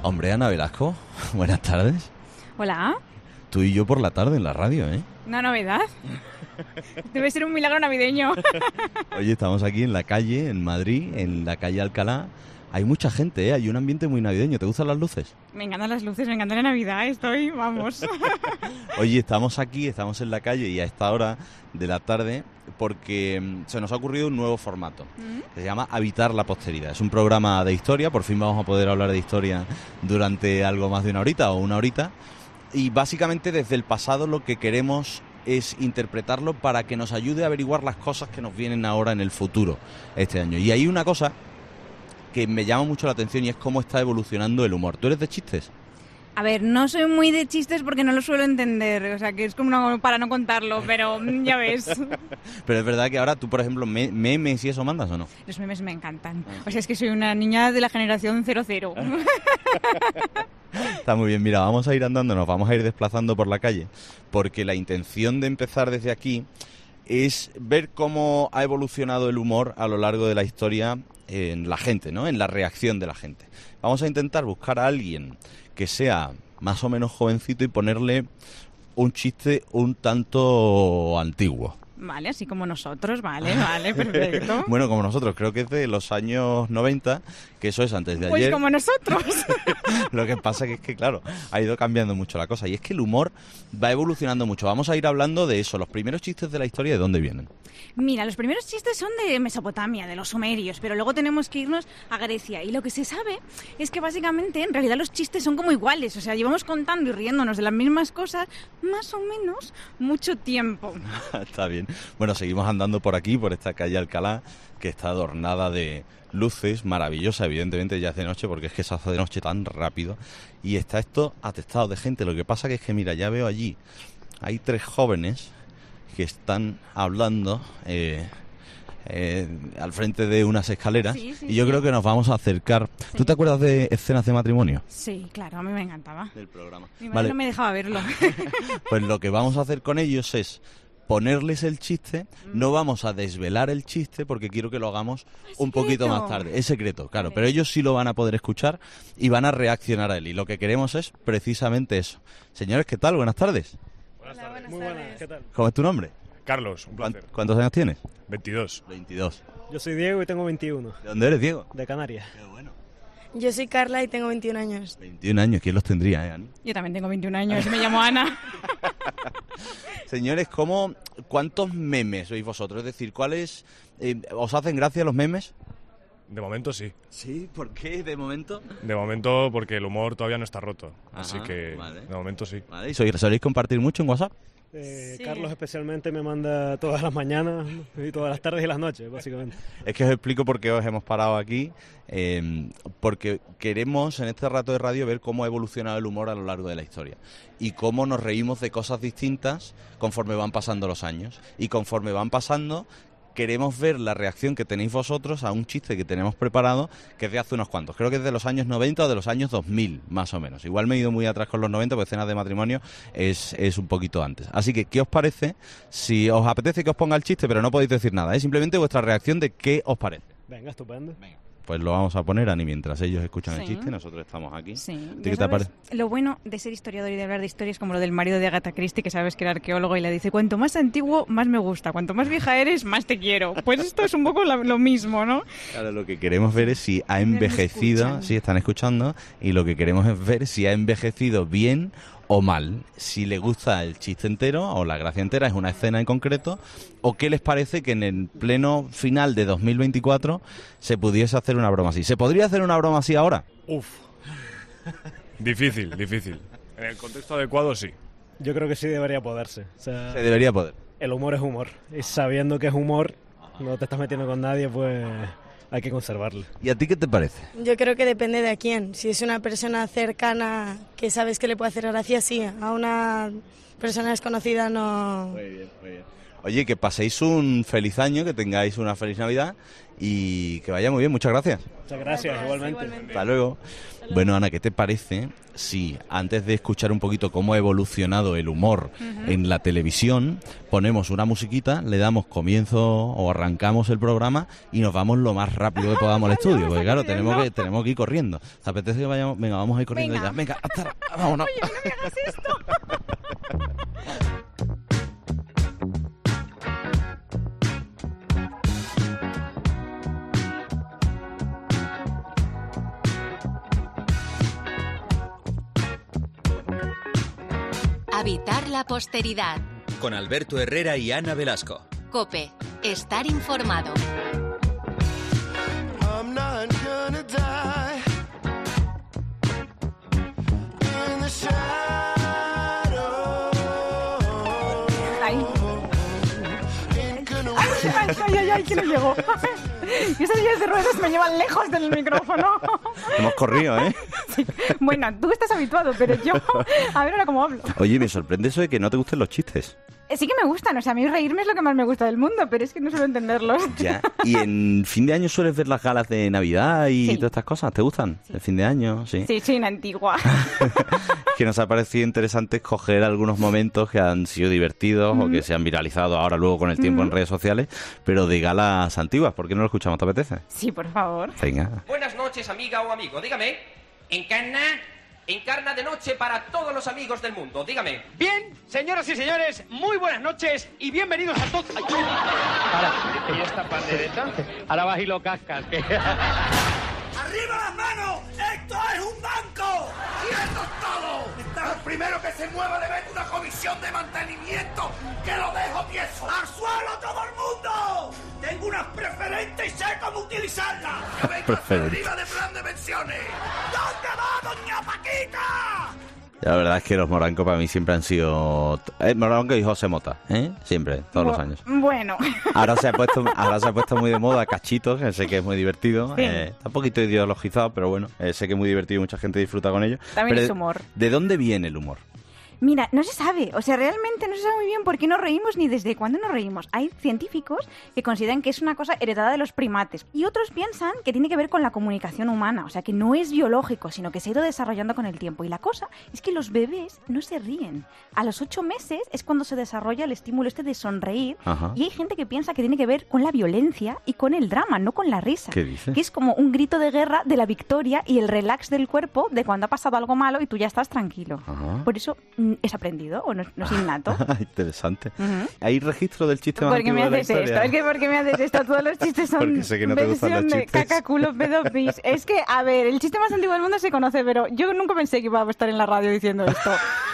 Hombre, Ana Velasco, buenas tardes. Hola. Tú y yo por la tarde en la radio, ¿eh? Una novedad. Debe ser un milagro navideño. Oye, estamos aquí en la calle, en Madrid, en la calle Alcalá. Hay mucha gente, ¿eh? Hay un ambiente muy navideño. ¿Te gustan las luces? Me encantan las luces, me encanta la Navidad. Vamos. Oye, estamos aquí, estamos en la calle y a esta hora de la tarde porque se nos ha ocurrido un nuevo formato. Se llama Habitar la Posteridad. Es un programa de historia. Por fin vamos a poder hablar de historia durante algo más de una horita o una horita. Y básicamente desde el pasado lo que queremos es interpretarlo para que nos ayude a averiguar las cosas que nos vienen ahora en el futuro este año. Y hay una cosa que me llama mucho la atención y es cómo está evolucionando el humor. ¿Tú eres de chistes? A ver, no soy muy de chistes porque no lo suelo entender, o sea que es como para no contarlo, pero ya ves. Pero es verdad que ahora tú, por ejemplo, memes y eso mandas ¿o no? Los memes me encantan. O sea, es que soy una niña de la generación 00. Está muy bien, mira, vamos a ir andando, nos vamos a ir desplazando por la calle, porque la intención de empezar desde aquí es ver cómo ha evolucionado el humor a lo largo de la historia en la gente, ¿no? En la reacción de la gente. Vamos a intentar buscar a alguien que sea más o menos jovencito y ponerle un chiste un tanto antiguo. Vale, así como nosotros, vale, perfecto. Bueno, como nosotros, creo que es de los años 90, que eso es antes de pues ayer. Pues como nosotros. Lo que pasa es que, claro, ha ido cambiando mucho la cosa. Y es que el humor va evolucionando mucho. Vamos a ir hablando de eso. Los primeros chistes de la historia, ¿de dónde vienen? Mira, los primeros chistes son de Mesopotamia, de los sumerios, pero luego tenemos que irnos a Grecia. Y lo que se sabe es que básicamente, en realidad, los chistes son como iguales. O sea, llevamos contando y riéndonos de las mismas cosas más o menos mucho tiempo. Está bien. Bueno, seguimos andando por aquí, por esta calle Alcalá, que está adornada de luces, maravillosa, evidentemente ya es de noche, porque es que se hace de noche tan rápido. Y está esto atestado de gente. Lo que pasa que es que, mira, ya veo allí, hay 3 jóvenes que están hablando al frente de unas escaleras, sí, y yo creo que nos vamos a acercar. Sí. ¿Tú te acuerdas de Escenas de Matrimonio? Sí, claro, a mí me encantaba. Del programa. Mi madre no me dejaba verlo. Pues lo que vamos a hacer con ellos es ponerles el chiste, no vamos a desvelar el chiste porque quiero que lo hagamos un poquito más tarde. Es secreto, claro, pero ellos sí lo van a poder escuchar y van a reaccionar a él. Y lo que queremos es precisamente eso. Señores, ¿qué tal? Buenas tardes. Buenas tardes. Muy buenas, ¿qué tal? ¿Cómo es tu nombre? Carlos, un placer. ¿Cuántos años tienes? 22. 22. Yo soy Diego y tengo 21. ¿De dónde eres, Diego? De Canarias. Qué bueno. Yo soy Carla y tengo 21 años. 21 años, ¿quién los tendría, Ani? Yo también tengo 21 años y me llamo Ana. Señores, ¿cuántos memes sois vosotros? Es decir, ¿cuáles os hacen gracia los memes? De momento sí. ¿Sí? ¿Por qué de momento? De momento porque el humor todavía no está roto. Ajá, así que vale. De momento sí. Vale. ¿Y soléis compartir mucho en WhatsApp? Sí. Carlos especialmente me manda todas las mañanas y todas las tardes y las noches, básicamente. Es que os explico por qué os hemos parado aquí, porque queremos en este rato de radio ver cómo ha evolucionado el humor a lo largo de la historia y cómo nos reímos de cosas distintas conforme van pasando los años y conforme van pasando. Queremos ver la reacción que tenéis vosotros a un chiste que tenemos preparado, que es de hace unos cuantos. Creo que es de los años 90 o de los años 2000, más o menos. Igual me he ido muy atrás con los 90, porque Escenas de Matrimonio es un poquito antes. Así que, ¿qué os parece? Si os apetece que os ponga el chiste, pero no podéis decir nada, es simplemente vuestra reacción de qué os parece. Venga, estupendo. Venga. Pues lo vamos a poner, Ani, mientras ellos escuchan el chiste, nosotros estamos aquí. Sí. ¿Qué te parece? Lo bueno de ser historiador y de hablar de historias, como lo del marido de Agatha Christie, que sabes que era arqueólogo y le dice, cuanto más antiguo, más me gusta, cuanto más vieja eres, más te quiero. Pues esto es un poco lo mismo, ¿no? Claro, lo que queremos ver es si ha envejecido, sí, están escuchando, y lo que queremos es ver si ha envejecido bien o mal, si le gusta el chiste entero o la gracia entera, es una escena en concreto, o qué les parece que en el pleno final de 2024 se pudiese hacer una broma así. ¿Se podría hacer una broma así ahora? Uf. Difícil. En el contexto adecuado sí. Yo creo que sí debería poderse. O sea, se debería poder. El humor es humor, y sabiendo que es humor, no te estás metiendo con nadie, pues hay que conservarlo. ¿Y a ti qué te parece? Yo creo que depende de a quién. Si es una persona cercana que sabes que le puede hacer gracia, sí. A una persona desconocida no. Muy bien. Oye, que paséis un feliz año, que tengáis una feliz Navidad y que vaya muy bien. Muchas gracias. Muchas gracias, igualmente. Hasta luego. Bueno, Ana, ¿qué te parece si antes de escuchar un poquito cómo ha evolucionado el humor en la televisión, ponemos una musiquita, le damos comienzo o arrancamos el programa y nos vamos lo más rápido que podamos al estudio? Porque claro, tenemos que ir corriendo. ¿Te apetece que vayamos? Venga, vamos a ir corriendo ya. Venga, vámonos. Oye, no me hagas esto. Habitar la posteridad. Con Alberto Herrera y Ana Velasco. COPE. Estar informado. I'm not gonna die in the shadow. Ay. Ay, que no llegó. Y esas sillas de ruedas me llevan lejos del micrófono. Hemos corrido, ¿eh? Sí. Bueno, tú estás habituado, pero yo... A ver ahora cómo hablo. Oye, me sorprende eso de que no te gusten los chistes. Sí que me gustan, o sea, a mí reírme es lo que más me gusta del mundo, pero es que no suelo entenderlos. Ya. ¿Y en fin de año sueles ver las galas de Navidad y Sí. todas estas cosas? ¿Te gustan? Sí. El fin de año, sí. Sí, soy una antigua. Que nos ha parecido interesante escoger algunos momentos que han sido divertidos o que se han viralizado ahora luego con el tiempo en redes sociales, pero de galas antiguas. ¿Por qué no lo escuchamos? ¿Te apetece? Sí, por favor. Venga. Buenas noches, amiga o amigo. Dígame, encarna de noche para todos los amigos del mundo. Dígame. Bien, señoras y señores, muy buenas noches y bienvenidos a todos. ¿Y esta pandereta? Ahora vas y lo cascas. ¡Arriba las manos! ¡Esto es un banco! ¡Quietos todos! ¡Está el primero que se mueva le meto una comisión de mantenimiento! ¡Que lo dejo tieso! ¡Al suelo todo el mundo! ¡Tengo unas preferentes y sé cómo utilizarlas! ¡Que vengo hasta arriba de plan de pensiones! ¿Dónde va doña Paquita? La verdad es que los morancos para mí siempre han sido... Moranco y José Mota, ¿eh? Siempre, todos los años. Bueno. Ahora se ha puesto muy de moda Cachitos, que sé que es muy divertido. Sí. Está un poquito ideologizado, pero bueno, sé que es muy divertido y mucha gente disfruta con ello. También Pero es humor. ¿De dónde viene el humor? Mira, no se sabe, o sea, realmente no se sabe muy bien por qué nos reímos ni desde cuándo nos reímos. Hay científicos que consideran que es una cosa heredada de los primates y otros piensan que tiene que ver con la comunicación humana, o sea, que no es biológico, sino que se ha ido desarrollando con el tiempo. Y la cosa es que los bebés no se ríen. A los 8 meses es cuando se desarrolla el estímulo este de sonreír. Ajá. Y hay gente que piensa que tiene que ver con la violencia y con el drama, no con la risa. ¿Qué dices? Que es como un grito de guerra de la victoria y el relax del cuerpo de cuando ha pasado algo malo y tú ya estás tranquilo. Ajá. Por eso es aprendido o no es innato. Interesante. Ujú. ¿Hay registro del chiste más ¿Por qué antiguo me de la haces esto? historia? Es que ¿por qué me haces esto? Todos los chistes son Porque sé que no te gustan los versión de chistes. caca, culo, pedo, pis. Es que, a ver, el chiste más antiguo del mundo se conoce, pero yo nunca pensé que iba a estar en la radio diciendo esto.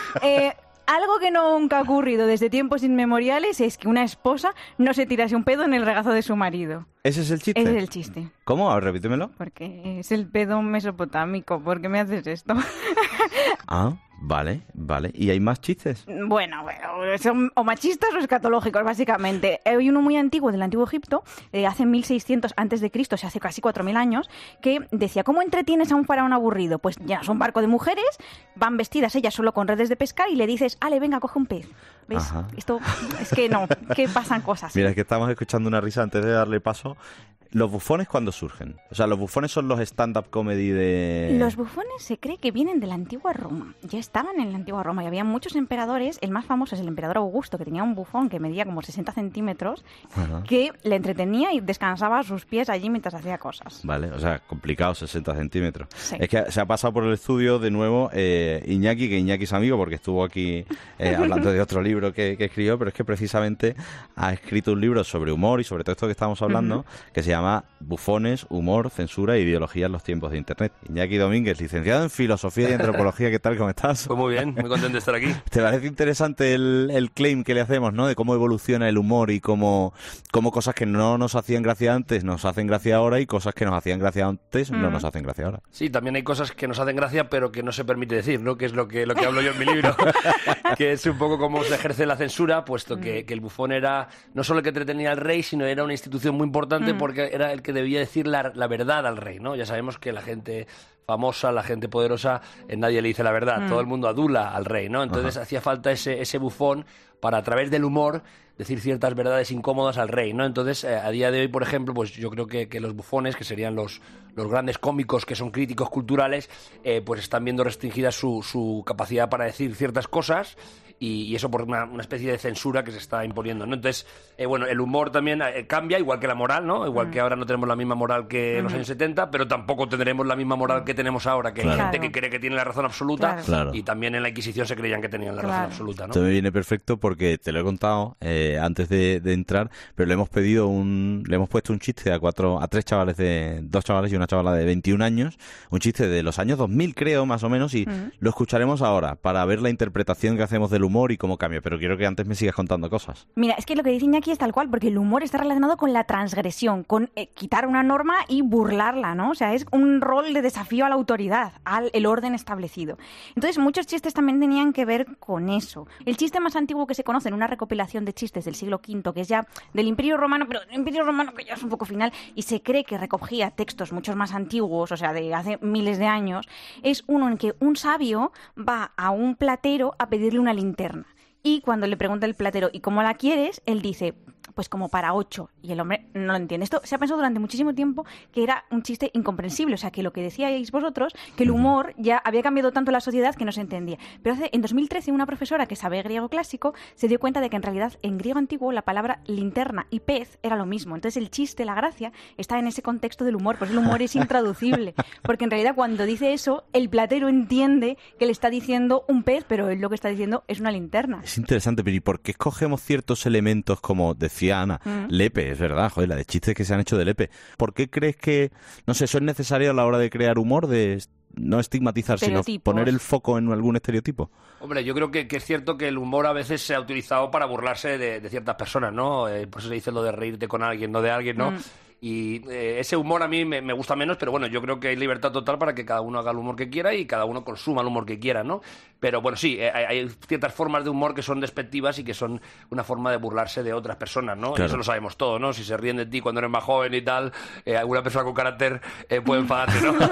Algo que nunca ha ocurrido desde tiempos inmemoriales es que una esposa no se tirase un pedo en el regazo de su marido. ¿Ese es el chiste? Ese es el chiste. ¿Cómo? A ver, repítemelo. Porque es el pedo mesopotámico. ¿Por qué me haces esto? Ah, vale. ¿Y hay más chistes? Bueno, son o machistas o escatológicos, básicamente. Hay uno muy antiguo, del Antiguo Egipto, hace 1600 antes de Cristo, o sea, hace casi 4000 años, que decía, ¿cómo entretienes a un faraón aburrido? Pues llenas un barco de mujeres, van vestidas ellas solo con redes de pescar y le dices, ale, venga, coge un pez. ¿Ves? Ajá. Esto es que no, que pasan cosas. Mira, es que estamos escuchando una risa antes de darle paso. ¿Los bufones cuándo surgen? O sea, los bufones son los stand-up comedy de... Los bufones se cree que vienen de la antigua Roma. Ya estaban en la antigua Roma y había muchos emperadores. El más famoso es el emperador Augusto, que tenía un bufón que medía como 60 centímetros, Ajá. que le entretenía y descansaba a sus pies allí mientras hacía cosas. Vale, o sea, complicado, 60 centímetros. Sí. Es que se ha pasado por el estudio de nuevo Iñaki, que Iñaki es amigo porque estuvo aquí hablando de otro libro que escribió, pero es que precisamente ha escrito un libro sobre humor y sobre todo esto que estamos hablando, que se llama Bufones, humor, censura e ideología en los tiempos de Internet. Iñaki Domínguez, licenciado en Filosofía y Antropología, ¿qué tal? ¿Cómo estás? Pues muy bien, muy contento de estar aquí. ¿Te parece interesante el claim que le hacemos, ¿no? De cómo evoluciona el humor y cómo cosas que no nos hacían gracia antes nos hacen gracia ahora y cosas que nos hacían gracia antes no nos hacen gracia ahora? Sí, también hay cosas que nos hacen gracia pero que no se permite decir, ¿no? Que es lo que hablo yo en mi libro, que es un poco cómo se ejerce la censura, puesto que el bufón era no solo el que entretenía al rey, sino era una institución muy importante porque era el que debía decir la verdad al rey, ¿no? Ya sabemos que la gente famosa, la gente poderosa, nadie le dice la verdad, todo el mundo adula al rey, ¿no? Entonces hacía falta ese bufón para, a través del humor, decir ciertas verdades incómodas al rey, ¿no? Entonces, a día de hoy, por ejemplo, pues yo creo que los bufones, que serían los grandes cómicos que son críticos culturales, pues están viendo restringida su capacidad para decir ciertas cosas, y eso por una especie de censura que se está imponiendo, ¿no? Entonces, bueno, el humor también cambia, igual que la moral, ¿no? Igual que ahora no tenemos la misma moral que en los años 70, pero tampoco tendremos la misma moral que tenemos ahora, que hay gente que cree que tiene la razón absoluta, y también en la Inquisición se creían que tenían la razón absoluta, ¿no? Esto me viene perfecto porque te lo he contado antes de entrar, pero le hemos puesto un chiste a 2 chavales y una chavala de 21 años, un chiste de los años 2000, creo, más o menos, y lo escucharemos ahora para ver la interpretación que hacemos del humor y cómo cambia, pero quiero que antes me sigas contando cosas. Mira, es que lo que dice Iñaki es tal cual, porque el humor está relacionado con la transgresión, con quitar una norma y burlarla, ¿no? O sea, es un rol de desafío a la autoridad, el orden establecido. Entonces, muchos chistes también tenían que ver con eso. El chiste más antiguo que se conoce en una recopilación de chistes del siglo V, que es ya del Imperio Romano, pero el Imperio Romano que ya es un poco final, y se cree que recogía textos muchos más antiguos, o sea, de hace miles de años, es uno en que un sabio va a un platero a pedirle una linterna. Y cuando le pregunta el platero, ¿y cómo la quieres?, él dice, pues como para 8. Y el hombre no lo entiende. Esto se ha pensado durante muchísimo tiempo que era un chiste incomprensible. O sea, que lo que decíais vosotros, que el humor ya había cambiado tanto la sociedad que no se entendía. Pero en 2013 una profesora que sabe griego clásico se dio cuenta de que en realidad en griego antiguo la palabra linterna y pez era lo mismo. Entonces el chiste, la gracia, está en ese contexto del humor. Pues el humor es intraducible. Porque en realidad cuando dice eso, el platero entiende que le está diciendo un pez, pero él lo que está diciendo es una linterna. Es interesante, pero ¿y por qué escogemos ciertos elementos como decía Ana, Lepe, es verdad, joder, la de chistes que se han hecho de Lepe? ¿Por qué crees que, no sé, eso es necesario a la hora de crear humor, de no estigmatizar, sino poner el foco en algún estereotipo? Hombre, yo creo que es cierto que el humor a veces se ha utilizado para burlarse de ciertas personas, ¿no? Por eso se dice lo de reírte con alguien, no de alguien, ¿no? Y ese humor a mí me gusta menos, pero bueno, yo creo que hay libertad total para que cada uno haga el humor que quiera y cada uno consuma el humor que quiera, ¿no? Pero bueno, sí, hay ciertas formas de humor que son despectivas y que son una forma de burlarse de otras personas, ¿no? Claro. Y eso lo sabemos todos, ¿no? Si se ríen de ti cuando eres más joven y tal, alguna persona con carácter puede enfadarse, ¿no?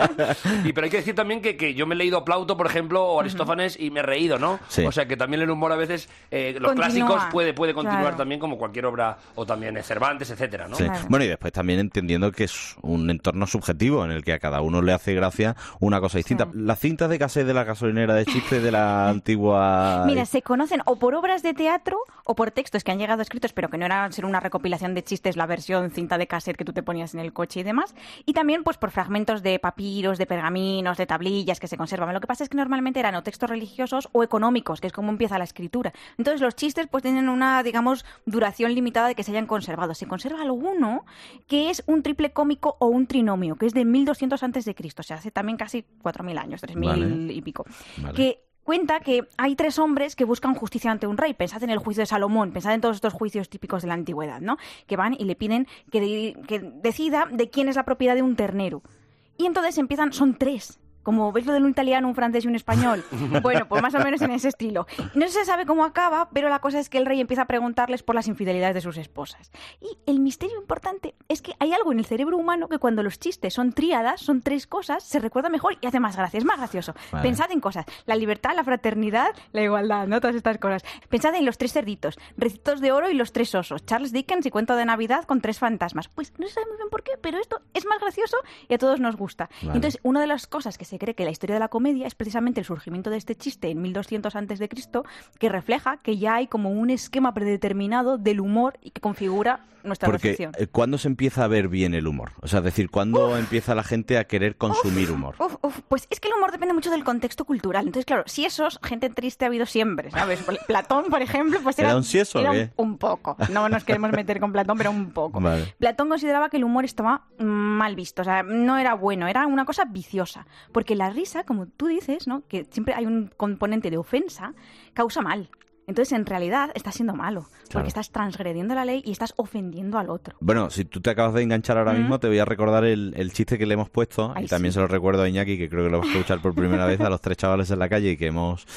Pero hay que decir también que yo me he leído a Plauto, por ejemplo, o Aristófanes y me he reído, ¿no? Sí. O sea, que también el humor a veces, los clásicos puede continuar también como cualquier obra, o también Cervantes, etcétera, ¿no? Sí. Claro. Bueno, y después también entendiendo que es un entorno subjetivo en el que a cada uno le hace gracia una cosa distinta. Las cintas de cassette de la gasolinera de chistes de la antigua... Mira, se conocen o por obras de teatro o por textos que han llegado escritos pero que no eran ser una recopilación de chistes, la versión cinta de cassette que tú te ponías en el coche y demás, y también pues por fragmentos de papiros, de pergaminos, de tablillas que se conservaban. Lo que pasa es que normalmente eran o textos religiosos o económicos, que es como empieza la escritura. Entonces los chistes pues tienen una, digamos, duración limitada de que se hayan conservado. Se conserva alguno que es un triple cómico o un trinomio, que es de 1200 a.C., o sea, hace también casi 4000 años, 3000 y pico. Que cuenta que hay 3 hombres que buscan justicia ante un rey. Pensad en el juicio de Salomón, pensad en todos estos juicios típicos de la antigüedad, ¿no? Que van y le piden que decida de quién es la propiedad de un ternero. Y entonces son 3. Como ves lo de un italiano, un francés y un español. Bueno, pues más o menos en ese estilo. No se sabe cómo acaba, pero la cosa es que el rey empieza a preguntarles por las infidelidades de sus esposas. Y el misterio importante es que hay algo en el cerebro humano que cuando los chistes son tríadas, son 3 cosas, se recuerda mejor y hace más gracia, es más gracioso. Vale. Pensad en cosas, la libertad, la fraternidad, la igualdad, ¿no? Todas estas cosas. Pensad en los 3 cerditos, Recitos de oro y los 3 osos, Charles Dickens y Cuento de Navidad con 3 fantasmas. Pues no se sabe muy bien por qué, pero esto es más gracioso y a todos nos gusta. Vale. Entonces, una de las cosas que se cree que la historia de la comedia es precisamente el surgimiento de este chiste en 1200 a.C., que refleja que ya hay como un esquema predeterminado del humor y que configura nuestra recepción. Porque ¿cuándo se empieza a ver bien el humor? O sea, es decir, ¿cuándo empieza la gente a querer consumir humor? Pues es que el humor depende mucho del contexto cultural. Entonces, claro, siesos, gente triste ha habido siempre, ¿sabes? Platón, por ejemplo, pues ¿Era un sieso o qué? Un poco. No nos queremos meter con Platón, pero un poco. Vale. Platón consideraba que el humor estaba mal visto, o sea, no era bueno, era una cosa viciosa. Porque la risa, como tú dices, ¿no? Que siempre hay un componente de ofensa, causa mal. Entonces, en realidad, estás siendo malo, porque estás transgrediendo la ley y estás ofendiendo al otro. Bueno, si tú te acabas de enganchar ahora mismo, te voy a recordar el chiste que le hemos puesto, y también se lo recuerdo a Iñaki, que creo que lo vas a escuchar por primera vez, a los 3 chavales en la calle, y que hemos,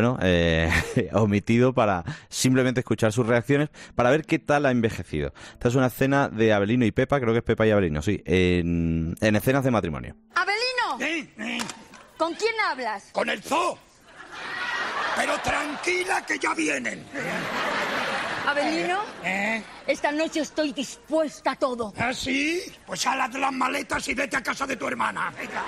omitido para simplemente escuchar sus reacciones, para ver qué tal ha envejecido. Esta es una escena de Abelino y Pepa, creo que es Pepa y Abelino, sí, en escenas de matrimonio. ¡Abelino! ¿Con quién hablas? Con el zoo. Pero tranquila que ya vienen. Avelino, esta noche estoy dispuesta a todo. ¿Ah, sí? Pues haz las maletas y vete a casa de tu hermana. Venga.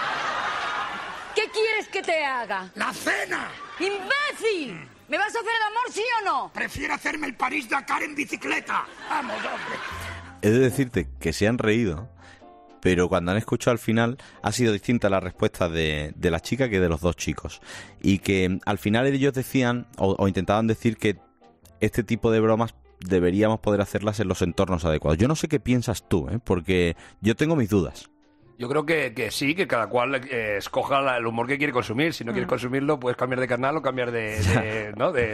¿Qué quieres que te haga? ¡La cena! ¡Imbécil! ¿Me vas a hacer el amor, sí o no? Prefiero hacerme el París-Dakar en bicicleta. Vamos, hombre. He de decirte que se han reído, pero cuando han escuchado al final ha sido distinta la respuesta de la chica que de los dos chicos. Y que al final ellos decían, o intentaban decir que este tipo de bromas deberíamos poder hacerlas en los entornos adecuados. Yo no sé qué piensas tú, porque yo tengo mis dudas. Yo creo que sí, que cada cual escoja el humor que quiere consumir. Si no quieres consumirlo, puedes cambiar de canal o cambiar de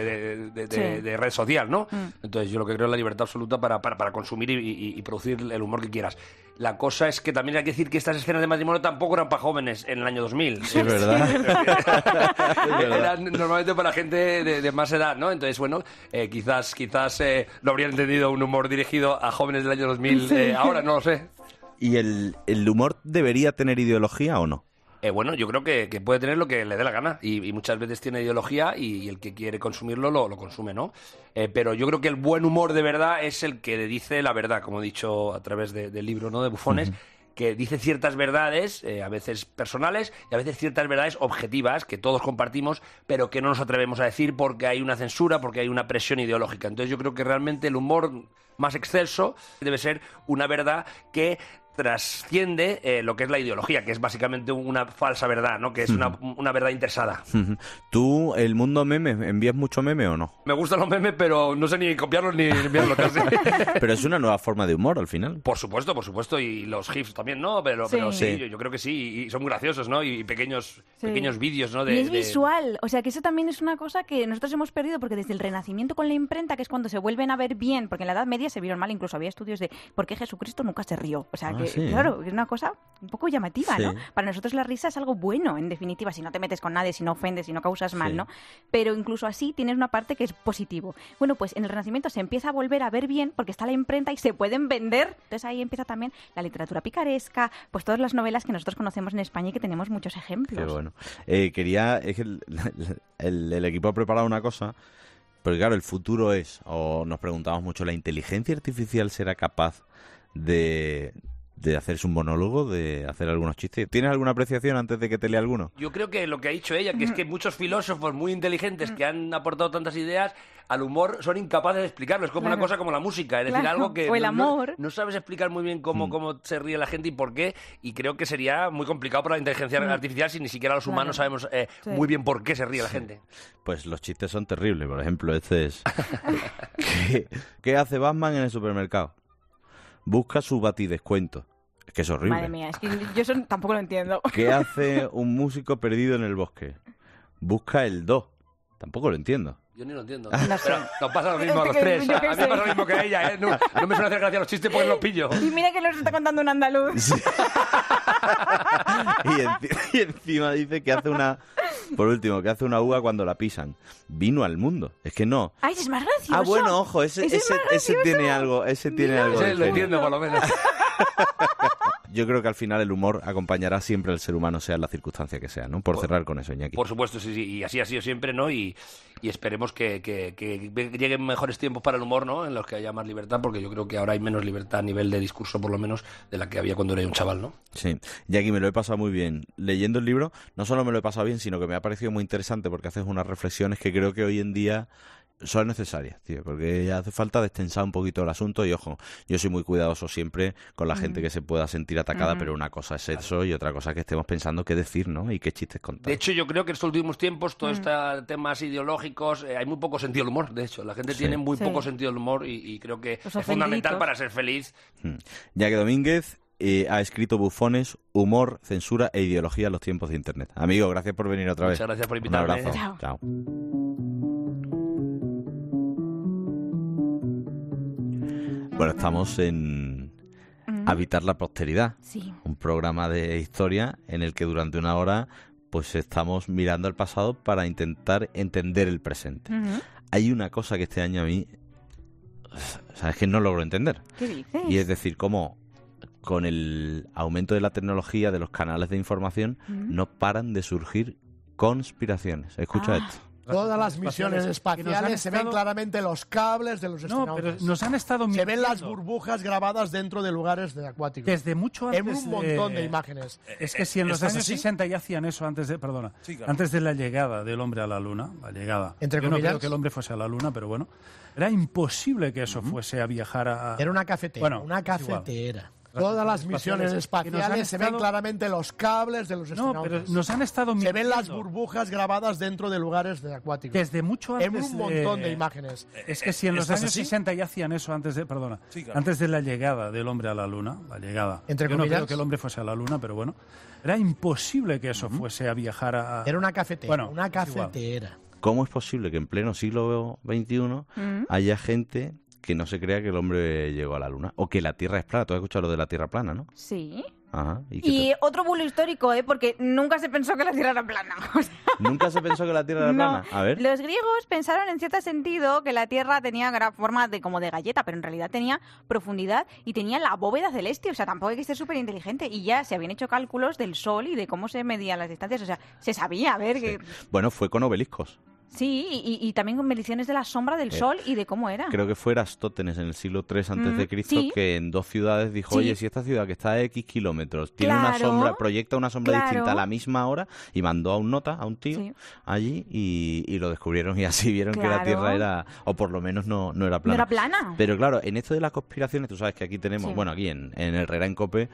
red social, ¿no? Entonces yo lo que creo es la libertad absoluta para consumir y producir el humor que quieras. La cosa es que también hay que decir que estas escenas de matrimonio tampoco eran para jóvenes en el año 2000. Sí, es verdad. Eran normalmente para gente de más edad, ¿no? Entonces, bueno, quizás no habrían entendido un humor dirigido a jóvenes del año 2000 ahora, no lo sé. ¿Y el humor debería tener ideología o no? Bueno, yo creo que puede tener lo que le dé la gana y muchas veces tiene ideología y el que quiere consumirlo lo consume, ¿no? Pero yo creo que el buen humor de verdad es el que dice la verdad, como he dicho a través del libro, ¿no?, de Bufones, que dice ciertas verdades, a veces personales y a veces ciertas verdades objetivas que todos compartimos, pero que no nos atrevemos a decir porque hay una censura, porque hay una presión ideológica. Entonces yo creo que realmente el humor más excelso debe ser una verdad que trasciende lo que es la ideología, que es básicamente una falsa verdad, ¿no? Que es una verdad interesada. ¿Tú, el mundo meme, envías mucho meme o no? Me gustan los memes, pero no sé ni copiarlos ni enviarlos casi. Pero es una nueva forma de humor al final. Por supuesto, y los GIFs también, ¿no? Pero sí, yo creo que sí, y son muy graciosos, ¿no? Y pequeños vídeos, ¿no? Y es visual, o sea que eso también es una cosa que nosotros hemos perdido, porque desde el Renacimiento con la imprenta, que es cuando se vuelven a ver bien, porque en la Edad Media se vieron mal, incluso había estudios de por qué Jesucristo nunca se rió, o sea que claro, es una cosa un poco llamativa, ¿no? Para nosotros la risa es algo bueno, en definitiva, si no te metes con nadie, si no ofendes, si no causas mal, ¿no? Pero incluso así tienes una parte que es positivo. Bueno, pues en el Renacimiento se empieza a volver a ver bien porque está la imprenta y se pueden vender. Entonces ahí empieza también la literatura picaresca, pues todas las novelas que nosotros conocemos en España y que tenemos muchos ejemplos. Qué bueno. Es que el equipo ha preparado una cosa, porque claro, el futuro es, o nos preguntamos mucho, ¿la inteligencia artificial será capaz de hacerse un monólogo, de hacer algunos chistes? ¿Tienes alguna apreciación antes de que te lea alguno? Yo creo que lo que ha dicho ella, que es que muchos filósofos muy inteligentes que han aportado tantas ideas al humor son incapaces de explicarlo. Es como una cosa como la música, es decir, algo que o el amor. No sabes explicar muy bien cómo se ríe la gente y por qué, y creo que sería muy complicado para la inteligencia artificial si ni siquiera los humanos sabemos muy bien por qué se ríe la gente. Pues los chistes son terribles. Por ejemplo, este es... ¿Qué hace Batman en el supermercado? Busca su batidescuento. Es que es horrible. Madre mía, es que yo eso tampoco lo entiendo. ¿Qué hace un músico perdido en el bosque? Busca el do. Tampoco lo entiendo. Yo ni lo entiendo. No sé. Pero nos pasa lo mismo a los tres. A mí me pasa lo mismo que a ella, ¿eh? No me suele hacer gracia los chistes porque no los pillo. Y mira que nos está contando un andaluz. Sí. y encima dice que hace una... Por último, que hace una uva cuando la pisan. Vino al mundo. Es que no. ¡Ay, es más gracioso! Ah, bueno, ojo, ese tiene algo. Ese tiene algo. Ese lo entiendo, por lo menos. Yo creo que al final el humor acompañará siempre al ser humano, sea la circunstancia que sea, ¿no? Por cerrar con eso, Iñaki. Por supuesto, sí, y así ha sido siempre, ¿no? Y esperemos que lleguen mejores tiempos para el humor, ¿no? En los que haya más libertad, porque yo creo que ahora hay menos libertad a nivel de discurso, por lo menos, de la que había cuando era un chaval, ¿no? Sí, Iñaki, me lo he pasado muy bien. Leyendo el libro, no solo me lo he pasado bien, sino que me ha parecido muy interesante porque haces unas reflexiones que creo que hoy en día son necesarias, tío, porque hace falta destensar un poquito el asunto y, ojo, yo soy muy cuidadoso siempre con la gente que se pueda sentir atacada, pero una cosa es eso y otra cosa es que estemos pensando qué decir, ¿no? Y qué chistes contar. De hecho, yo creo que en estos últimos tiempos, todos estos temas ideológicos, hay muy poco sentido del humor, de hecho. La gente tiene muy poco sentido del humor y creo que es fundamental para ser feliz. Iñaki Domínguez ha escrito Bufones, humor, censura e ideología en los tiempos de Internet. Amigo, gracias por venir otra vez. Muchas gracias por invitarme. Un abrazo. Chao. Bueno, estamos en Habitar la Posteridad, un programa de historia en el que durante una hora pues estamos mirando al pasado para intentar entender el presente. Hay una cosa que este año a mí, sabes, que no logro entender. ¿Qué dices? Y es decir, cómo con el aumento de la tecnología, de los canales de información, no paran de surgir conspiraciones. Escucha esto. Todas las misiones espaciales se ven claramente los cables de los astronautas. No, pero nos han estado mintiendo. Se ven las burbujas grabadas dentro de lugares acuáticos. Desde mucho antes. En un montón de imágenes. Es que si en los años 60 ya hacían eso antes de, antes de la llegada del hombre a la Luna, Entre yo comillas, no creo que el hombre fuese a la Luna, pero bueno, era imposible que eso fuese a viajar a... Era una cafetera. Bueno, una cafetera. Todas las misiones espaciales se ven claramente los cables de los astronautas. No, pero nos han estado mintiendo. Se ven las burbujas grabadas dentro de lugares acuáticos. Desde mucho antes. En un montón de imágenes. Es que si en los años 60 ya hacían eso antes de, antes de la llegada del hombre a la Luna, Entre yo comillas, no creo que el hombre fuese a la Luna, pero bueno, era imposible que eso fuese a viajar a... Era una cafetera. Una cafetera. ¿Cómo es posible que en pleno siglo XXI haya gente que no se crea que el hombre llegó a la Luna? O que la Tierra es plana. Tú has escuchado lo de la Tierra plana, ¿no? Sí. Ajá. Y otro bulo histórico, porque nunca se pensó que la Tierra era plana. ¿Nunca se pensó que la Tierra era plana? A ver. Los griegos pensaron en cierto sentido que la Tierra tenía forma como de galleta, pero en realidad tenía profundidad y tenía la bóveda celeste. O sea, tampoco hay que ser súper inteligente. Y ya se habían hecho cálculos del Sol y de cómo se medían las distancias. O sea, se sabía, que... Bueno, fue con obeliscos. Sí, y también con mediciones de la sombra del Sol y de cómo era. Creo que fue Aristóteles en el siglo III antes de Cristo que en 2 ciudades dijo, oye, si esta ciudad que está a X kilómetros tiene una sombra, proyecta una sombra distinta a la misma hora, y mandó a un tío allí y lo descubrieron y así vieron que la Tierra era, o por lo menos no era plana. No era plana. Pero claro, en esto de las conspiraciones, tú sabes que aquí tenemos, bueno, aquí en Herrera en COPE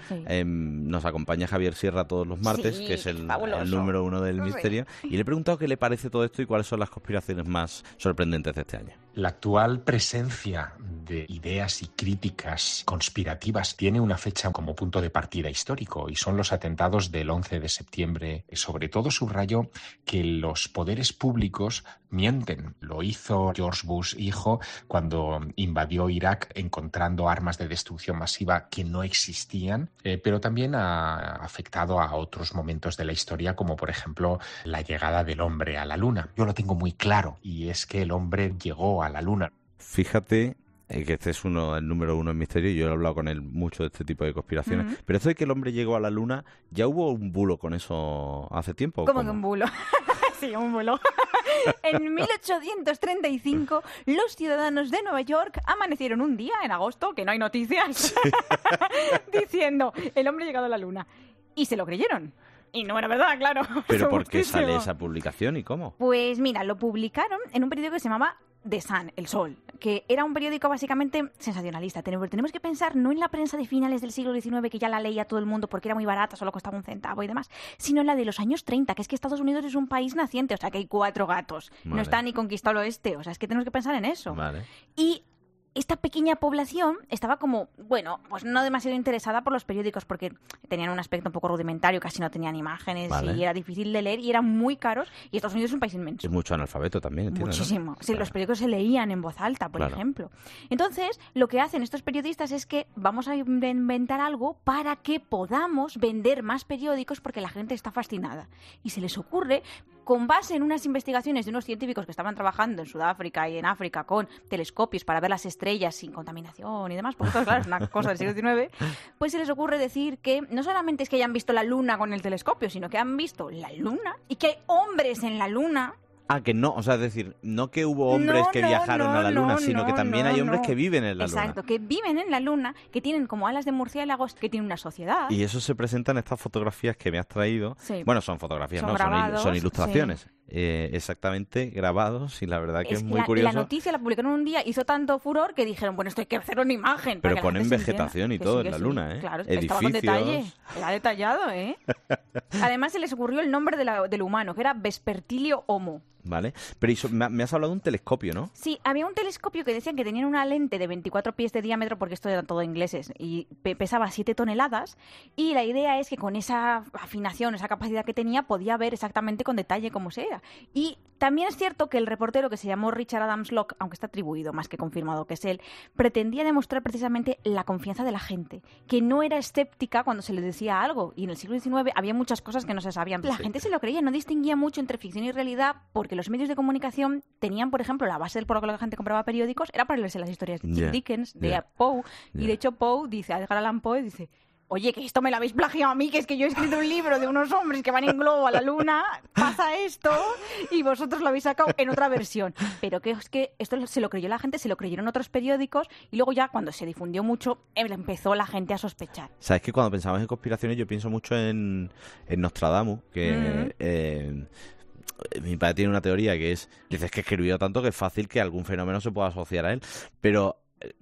nos acompaña Javier Sierra todos los martes, que es el número 1 del misterio, y le he preguntado qué le parece todo esto y cuáles son las conspiraciones más sorprendentes de este año. La actual presencia de ideas y críticas conspirativas tiene una fecha como punto de partida histórico y son los atentados del 11 de septiembre. Sobre todo subrayo que los poderes públicos mienten. Lo hizo George Bush hijo cuando invadió Irak encontrando armas de destrucción masiva que no existían, pero también ha afectado a otros momentos de la historia como por ejemplo la llegada del hombre a la Luna. Yo lo tengo muy claro y es que el hombre llegó a la Luna. Fíjate que este es el número 1 en misterio, y yo he hablado con él mucho de este tipo de conspiraciones, pero esto de que el hombre llegó a la Luna, ¿ya hubo un bulo con eso hace tiempo? ¿Cómo que un bulo? Sí, un bulo. En 1835, los ciudadanos de Nueva York amanecieron un día, en agosto, que no hay noticias, diciendo, el hombre ha llegado a la Luna. Y se lo creyeron. Y no era verdad, claro. ¿Pero por qué sale esa publicación y cómo? Pues mira, lo publicaron en un periódico que se llamaba The Sun, El Sol, que era un periódico básicamente sensacionalista. Tenemos que pensar no en la prensa de finales del siglo XIX, que ya la leía todo el mundo porque era muy barata, solo costaba 1 centavo y demás, sino en la de los años 30, que es que Estados Unidos es un país naciente, o sea que hay 4 gatos. Vale. No está ni conquistado el oeste, o sea, es que tenemos que pensar en eso. Vale. Y esta pequeña población estaba como, bueno, pues no demasiado interesada por los periódicos porque tenían un aspecto un poco rudimentario, casi no tenían imágenes y era difícil de leer y eran muy caros, y Estados Unidos es un país inmenso. Es mucho analfabeto también, entiendo. Muchísimo. ¿no? Sí, los periódicos se leían en voz alta, por ejemplo. Entonces, lo que hacen estos periodistas es que vamos a inventar algo para que podamos vender más periódicos porque la gente está fascinada. Y se les ocurre, con base en unas investigaciones de unos científicos que estaban trabajando en Sudáfrica y en África con telescopios para ver las estrellas sin contaminación y demás, porque esto, claro, es una cosa del siglo XIX, pues se les ocurre decir que no solamente es que hayan visto la Luna con el telescopio, sino que han visto la Luna y que hay hombres en la Luna. Ah, que no, o sea, es decir, no que hubo hombres que viajaron a la Luna, sino que también hay hombres que viven en la Luna. Exacto, que viven en la Luna, que tienen como alas de murciélagos, que tienen una sociedad. Y eso se presenta en estas fotografías que me has traído. Sí. Bueno, son fotografías, son no, grabados, son ilustraciones. Sí. Exactamente grabados, y la verdad que es muy curioso. La noticia la publicaron un día, hizo tanto furor que dijeron, bueno, esto hay que hacer una imagen. Pero ponen vegetación y todo en la Luna, ¿eh? Claro, edificios. Estaba con detalle, era detallado, ¿eh? Además se les ocurrió el nombre del humano, que era Vespertilio Homo. Vale, pero me has hablado de un telescopio, ¿no? Sí, había un telescopio que decían que tenían una lente de 24 pies de diámetro, porque esto eran todo ingleses, y pesaba 7 toneladas, y la idea es que con esa afinación, esa capacidad que tenía, podía ver exactamente con detalle cómo se era. Y también es cierto que el reportero, que se llamó Richard Adams Locke, aunque está atribuido más que confirmado que es él, pretendía demostrar precisamente la confianza de la gente, que no era escéptica cuando se le decía algo, y en el siglo XIX había muchas cosas que no se sabían. La gente se lo creía, no distinguía mucho entre ficción y realidad, porque los medios de comunicación tenían, por ejemplo, la base por lo que la gente compraba periódicos era para leerse las historias de Dickens, de Poe, y de hecho Poe dice, a Edgar Allan Poe dice, oye, que esto me lo habéis plagiado a mí, que es que yo he escrito un libro de unos hombres que van en globo a la luna, pasa esto, y vosotros lo habéis sacado en otra versión. Pero que es que esto se lo creyó la gente, se lo creyeron otros periódicos, y luego ya cuando se difundió mucho, empezó la gente a sospechar. ¿Sabes que cuando pensamos en conspiraciones yo pienso mucho en Nostradamus, que... mi padre tiene una teoría que dices que escribió tanto que es fácil que algún fenómeno se pueda asociar a él, pero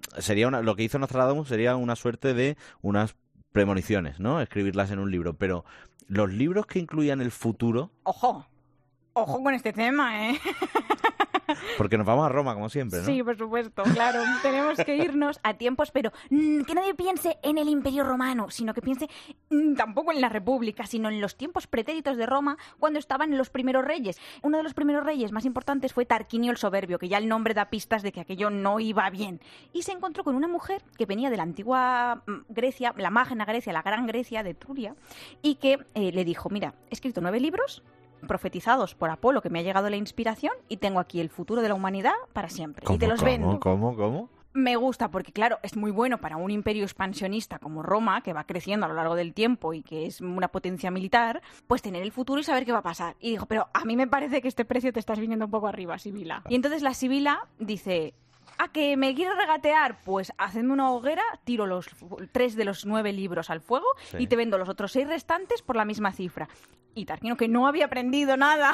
lo que hizo Nostradamus sería una suerte de unas premoniciones, ¿no? Escribirlas en un libro, pero los libros que incluían el futuro... Ojo con este tema, ¿eh? Porque nos vamos a Roma, como siempre, ¿no? Sí, por supuesto, claro. Tenemos que irnos a tiempos, pero que nadie piense en el Imperio Romano, sino que piense tampoco en la República, sino en los tiempos pretéritos de Roma, cuando estaban los primeros reyes. Uno de los primeros reyes más importantes fue Tarquinio el Soberbio, que ya el nombre da pistas de que aquello no iba bien. Y se encontró con una mujer que venía de la antigua Grecia, la Magna Grecia, la Gran Grecia de Etruria, y que le dijo, mira, he escrito 9 libros profetizados por Apolo, que me ha llegado la inspiración, y tengo aquí el futuro de la humanidad para siempre. Y te los vendo. ¿Cómo? Me gusta porque, claro, es muy bueno para un imperio expansionista como Roma, que va creciendo a lo largo del tiempo y que es una potencia militar, pues tener el futuro y saber qué va a pasar. Y dijo, pero a mí me parece que este precio te estás viniendo un poco arriba, Sibila. Y entonces la Sibila dice... ¿A que me quieres regatear? Pues hacedme una hoguera, tiro los 3 de los 9 libros al fuego y te vendo los otros 6 restantes por la misma cifra. Y Tarquinio, que no había aprendido nada,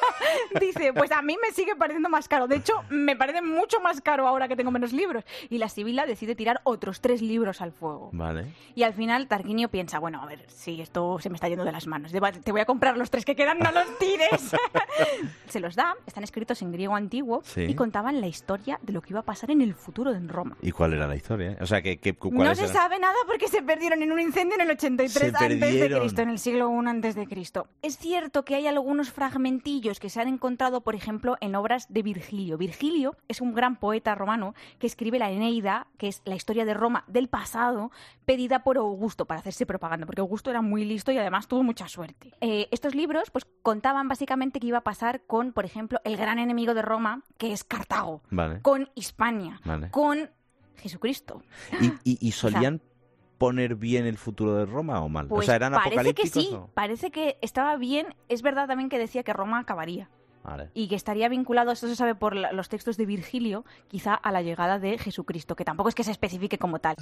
dice, pues a mí me sigue pareciendo más caro. De hecho, me parece mucho más caro ahora que tengo menos libros. Y la Sibila decide tirar otros 3 libros al fuego. Vale. Y al final Tarquinio piensa, bueno, a ver, si esto se me está yendo de las manos, te voy a comprar los 3 que quedan, no los tires. Se los da, están escritos en griego antiguo y contaban la historia de lo que iba a pasar en el futuro en Roma. ¿Y cuál era la historia? O sea, no se sabe nada porque se perdieron en un incendio en el 83 a.C., en el siglo I a.C. Es cierto que hay algunos fragmentillos que se han encontrado, por ejemplo, en obras de Virgilio. Virgilio es un gran poeta romano que escribe la Eneida, que es la historia de Roma del pasado, pedida por Augusto para hacerse propaganda, porque Augusto era muy listo y además tuvo mucha suerte. Estos libros pues contaban básicamente qué iba a pasar con, por ejemplo, el gran enemigo de Roma, que es Cartago, con Hispania, con Jesucristo. ¿Y solían poner bien el futuro de Roma o mal? Pues o sea, ¿eran apocalípticos? Parece que sí, parece que estaba bien. Es verdad también que decía que Roma acabaría. Vale. Y que estaría vinculado, esto se sabe por los textos de Virgilio, quizá a la llegada de Jesucristo, que tampoco es que se especifique como tal.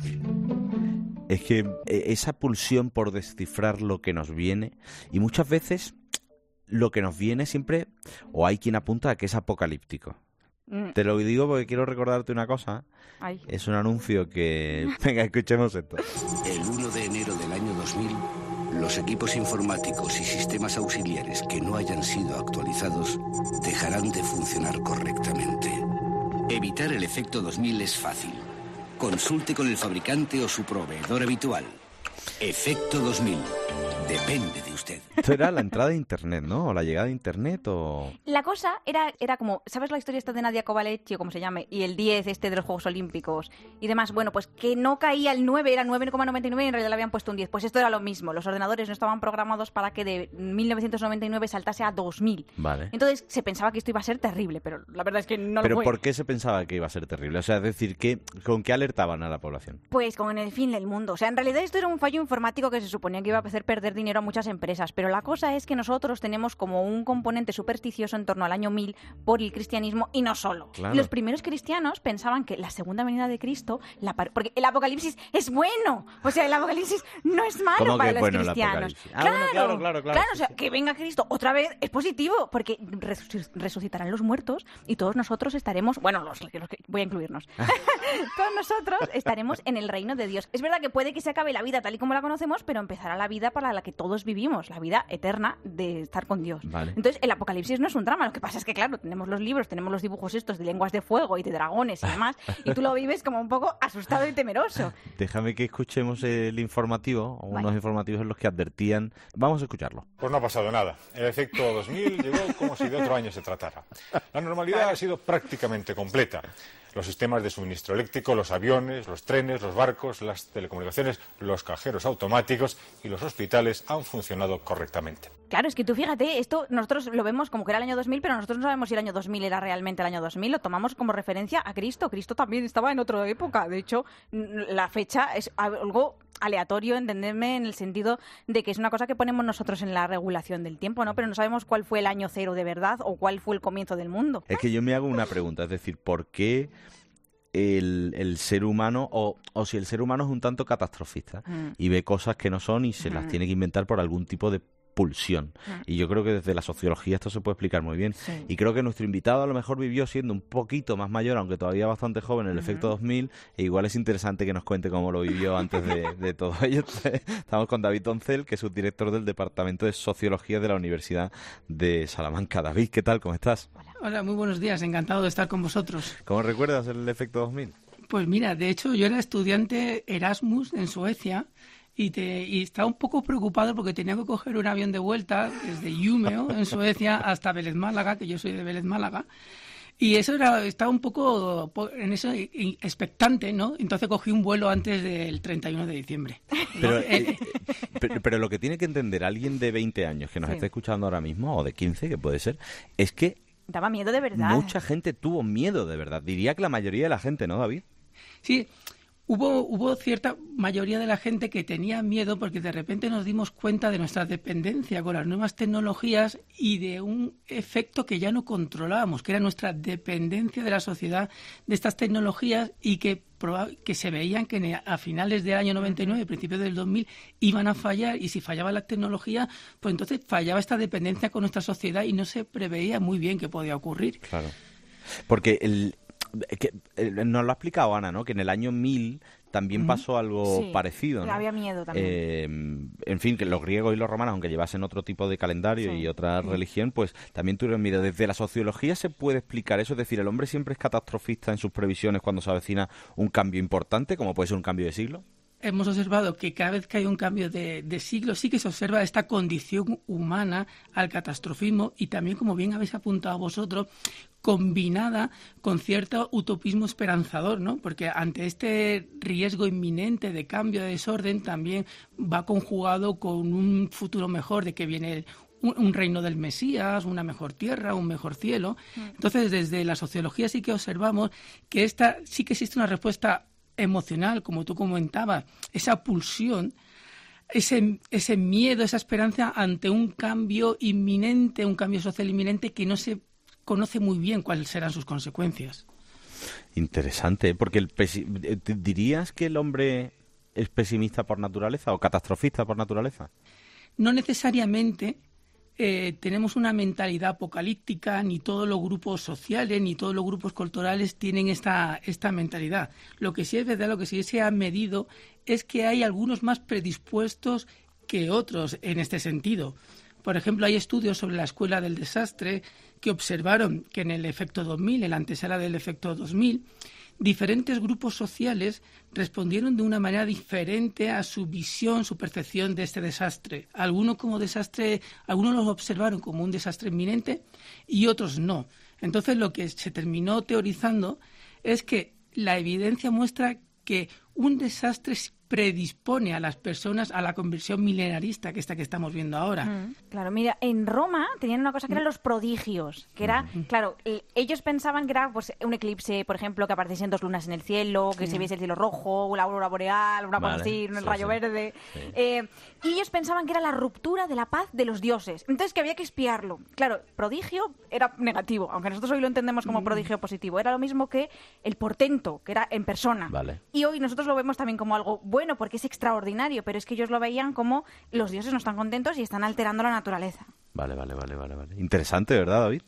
Es que esa pulsión por descifrar lo que nos viene, y muchas veces lo que nos viene siempre, o hay quien apunta a que es apocalíptico. Te lo digo porque quiero recordarte una cosa. Ay. Es un anuncio que... Venga, escuchemos esto. El 1 de enero del año 2000, los equipos informáticos y sistemas auxiliares que no hayan sido actualizados dejarán de funcionar correctamente. Evitar el efecto 2000 es fácil. Consulte con el fabricante o su proveedor habitual. Efecto 2000. Depende de usted. Esto era la entrada de Internet, ¿no? O la llegada de Internet, o... La cosa era como... ¿Sabes la historia esta de Nadia Comaneci, o como se llame? Y el 10 de los Juegos Olímpicos y demás. Bueno, pues que no caía el 9, era 9,99 y en realidad le habían puesto un 10. Pues esto era lo mismo. Los ordenadores no estaban programados para que de 1999 saltase a 2000. Vale. Entonces se pensaba que esto iba a ser terrible, pero la verdad es que no lo fue. ¿Pero por qué se pensaba que iba a ser terrible? O sea, es decir, ¿con qué alertaban a la población? Pues con el fin del mundo. O sea, en realidad esto era un fallo informático que se suponía que iba a hacer perder dinero a muchas empresas, pero la cosa es que nosotros tenemos como un componente supersticioso en torno al año 1000 por el cristianismo y no solo. Claro. Los primeros cristianos pensaban que la segunda venida de Cristo, porque el apocalipsis es bueno, o sea, el apocalipsis no es malo para los cristianos. Claro. O sea, que venga Cristo otra vez es positivo, porque resucitarán los muertos y todos nosotros estaremos, bueno, los que voy a incluirnos, todos nosotros estaremos en el reino de Dios. Es verdad que puede que se acabe la vida tal y como la conocemos, pero empezará la vida para la que todos vivimos, la vida eterna de estar con Dios. Vale. Entonces, el apocalipsis no es un drama. Lo que pasa es que, claro, tenemos los libros, tenemos los dibujos estos de lenguas de fuego y de dragones y demás, y tú lo vives como un poco asustado y temeroso. Déjame que escuchemos el informativo, o unos informativos en los que advertían. Vamos a escucharlo. Pues no ha pasado nada. El efecto 2000 llegó como si de otro año se tratara. La normalidad ha sido prácticamente completa. Los sistemas de suministro eléctrico, los aviones, los trenes, los barcos, las telecomunicaciones, los cajeros automáticos y los hospitales han funcionado correctamente. Claro, es que tú fíjate, esto nosotros lo vemos como que era el año 2000, pero nosotros no sabemos si el año 2000 era realmente el año 2000, lo tomamos como referencia a Cristo. Cristo también estaba en otra época. De hecho, la fecha es algo aleatorio, entenderme, en el sentido de que es una cosa que ponemos nosotros en la regulación del tiempo, ¿no? Pero no sabemos cuál fue el año cero de verdad o cuál fue el comienzo del mundo. Es que yo me hago una pregunta, es decir, ¿por qué el ser humano, o si el ser humano es un tanto catastrofista y ve cosas que no son y se las tiene que inventar por algún tipo de pulsión? Y yo creo que desde la sociología esto se puede explicar muy bien. Sí. Y creo que nuestro invitado a lo mejor vivió siendo un poquito más mayor, aunque todavía bastante joven, el efecto 2000, e igual es interesante que nos cuente cómo lo vivió antes de todo ello. Estamos con David Doncel, que es subdirector del Departamento de Sociología de la Universidad de Salamanca. David, ¿qué tal? ¿Cómo estás? Hola, muy buenos días. Encantado de estar con vosotros. ¿Cómo recuerdas el efecto 2000? Pues mira, de hecho yo era estudiante Erasmus en Suecia y estaba un poco preocupado porque tenía que coger un avión de vuelta desde Umeå, en Suecia, hasta Vélez Málaga, que yo soy de Vélez Málaga. Y eso estaba un poco en eso expectante, ¿no? Entonces cogí un vuelo antes del 31 de diciembre. Pero lo que tiene que entender alguien de 20 años que nos esté escuchando ahora mismo, o de 15, que puede ser, es que daba miedo de verdad. Mucha gente tuvo miedo de verdad. Diría que la mayoría de la gente, ¿no, David? Sí. Hubo cierta mayoría de la gente que tenía miedo porque de repente nos dimos cuenta de nuestra dependencia con las nuevas tecnologías y de un efecto que ya no controlábamos, que era nuestra dependencia de la sociedad de estas tecnologías y que se veían que a finales del año 99, principios del 2000, iban a fallar, y si fallaba la tecnología, pues entonces fallaba esta dependencia con nuestra sociedad y no se preveía muy bien qué podía ocurrir. Claro, porque nos lo ha explicado Ana, ¿no? Que en el año 1000 también pasó algo parecido, ¿no? Había miedo también. En fin, que los griegos y los romanos, aunque llevasen otro tipo de calendario y otra religión, pues también tuvieron miedo. Desde la sociología se puede explicar eso, es decir, el hombre siempre es catastrofista en sus previsiones cuando se avecina un cambio importante, como puede ser un cambio de siglo. Hemos observado que cada vez que hay un cambio de siglo sí que se observa esta condición humana al catastrofismo y también, como bien habéis apuntado vosotros, combinada con cierto utopismo esperanzador, ¿no? Porque ante este riesgo inminente de cambio, de desorden, también va conjugado con un futuro mejor, de que viene un reino del Mesías, una mejor tierra, un mejor cielo. Entonces, desde la sociología sí que observamos que sí que existe una respuesta emocional, como tú comentabas, esa pulsión, ese miedo, esa esperanza ante un cambio inminente, un cambio social inminente que no se conoce muy bien cuáles serán sus consecuencias. Interesante, porque ¿dirías que el hombre es pesimista por naturaleza o catastrofista por naturaleza? No necesariamente. Tenemos una mentalidad apocalíptica, ni todos los grupos sociales ni todos los grupos culturales tienen esta mentalidad. Lo que sí es verdad, lo que sí se ha medido es que hay algunos más predispuestos que otros en este sentido. Por ejemplo, hay estudios sobre la escuela del desastre que observaron que en el efecto 2000, en la antesala del efecto 2000, diferentes grupos sociales respondieron de una manera diferente a su visión, su percepción de este desastre. Algunos los observaron como un desastre inminente y otros no. Entonces, lo que se terminó teorizando es que la evidencia muestra que un desastre predispone a las personas a la conversión milenarista, que estamos viendo ahora. Claro, mira, en Roma tenían una cosa que eran los prodigios, que era, claro, ellos pensaban que era pues un eclipse, por ejemplo, que apareciesen 2 lunas en el cielo, que se viese el cielo rojo, la aurora boreal, una cosa así, el rayo verde. Sí. Y ellos pensaban que era la ruptura de la paz de los dioses, entonces que había que espiarlo. Claro, prodigio era negativo, aunque nosotros hoy lo entendemos como prodigio positivo. Era lo mismo que el portento, que era en persona. Y hoy nosotros lo vemos también como algo bueno porque es extraordinario, pero es que ellos lo veían como los dioses no están contentos y están alterando la naturaleza. Vale. Interesante, ¿verdad, David?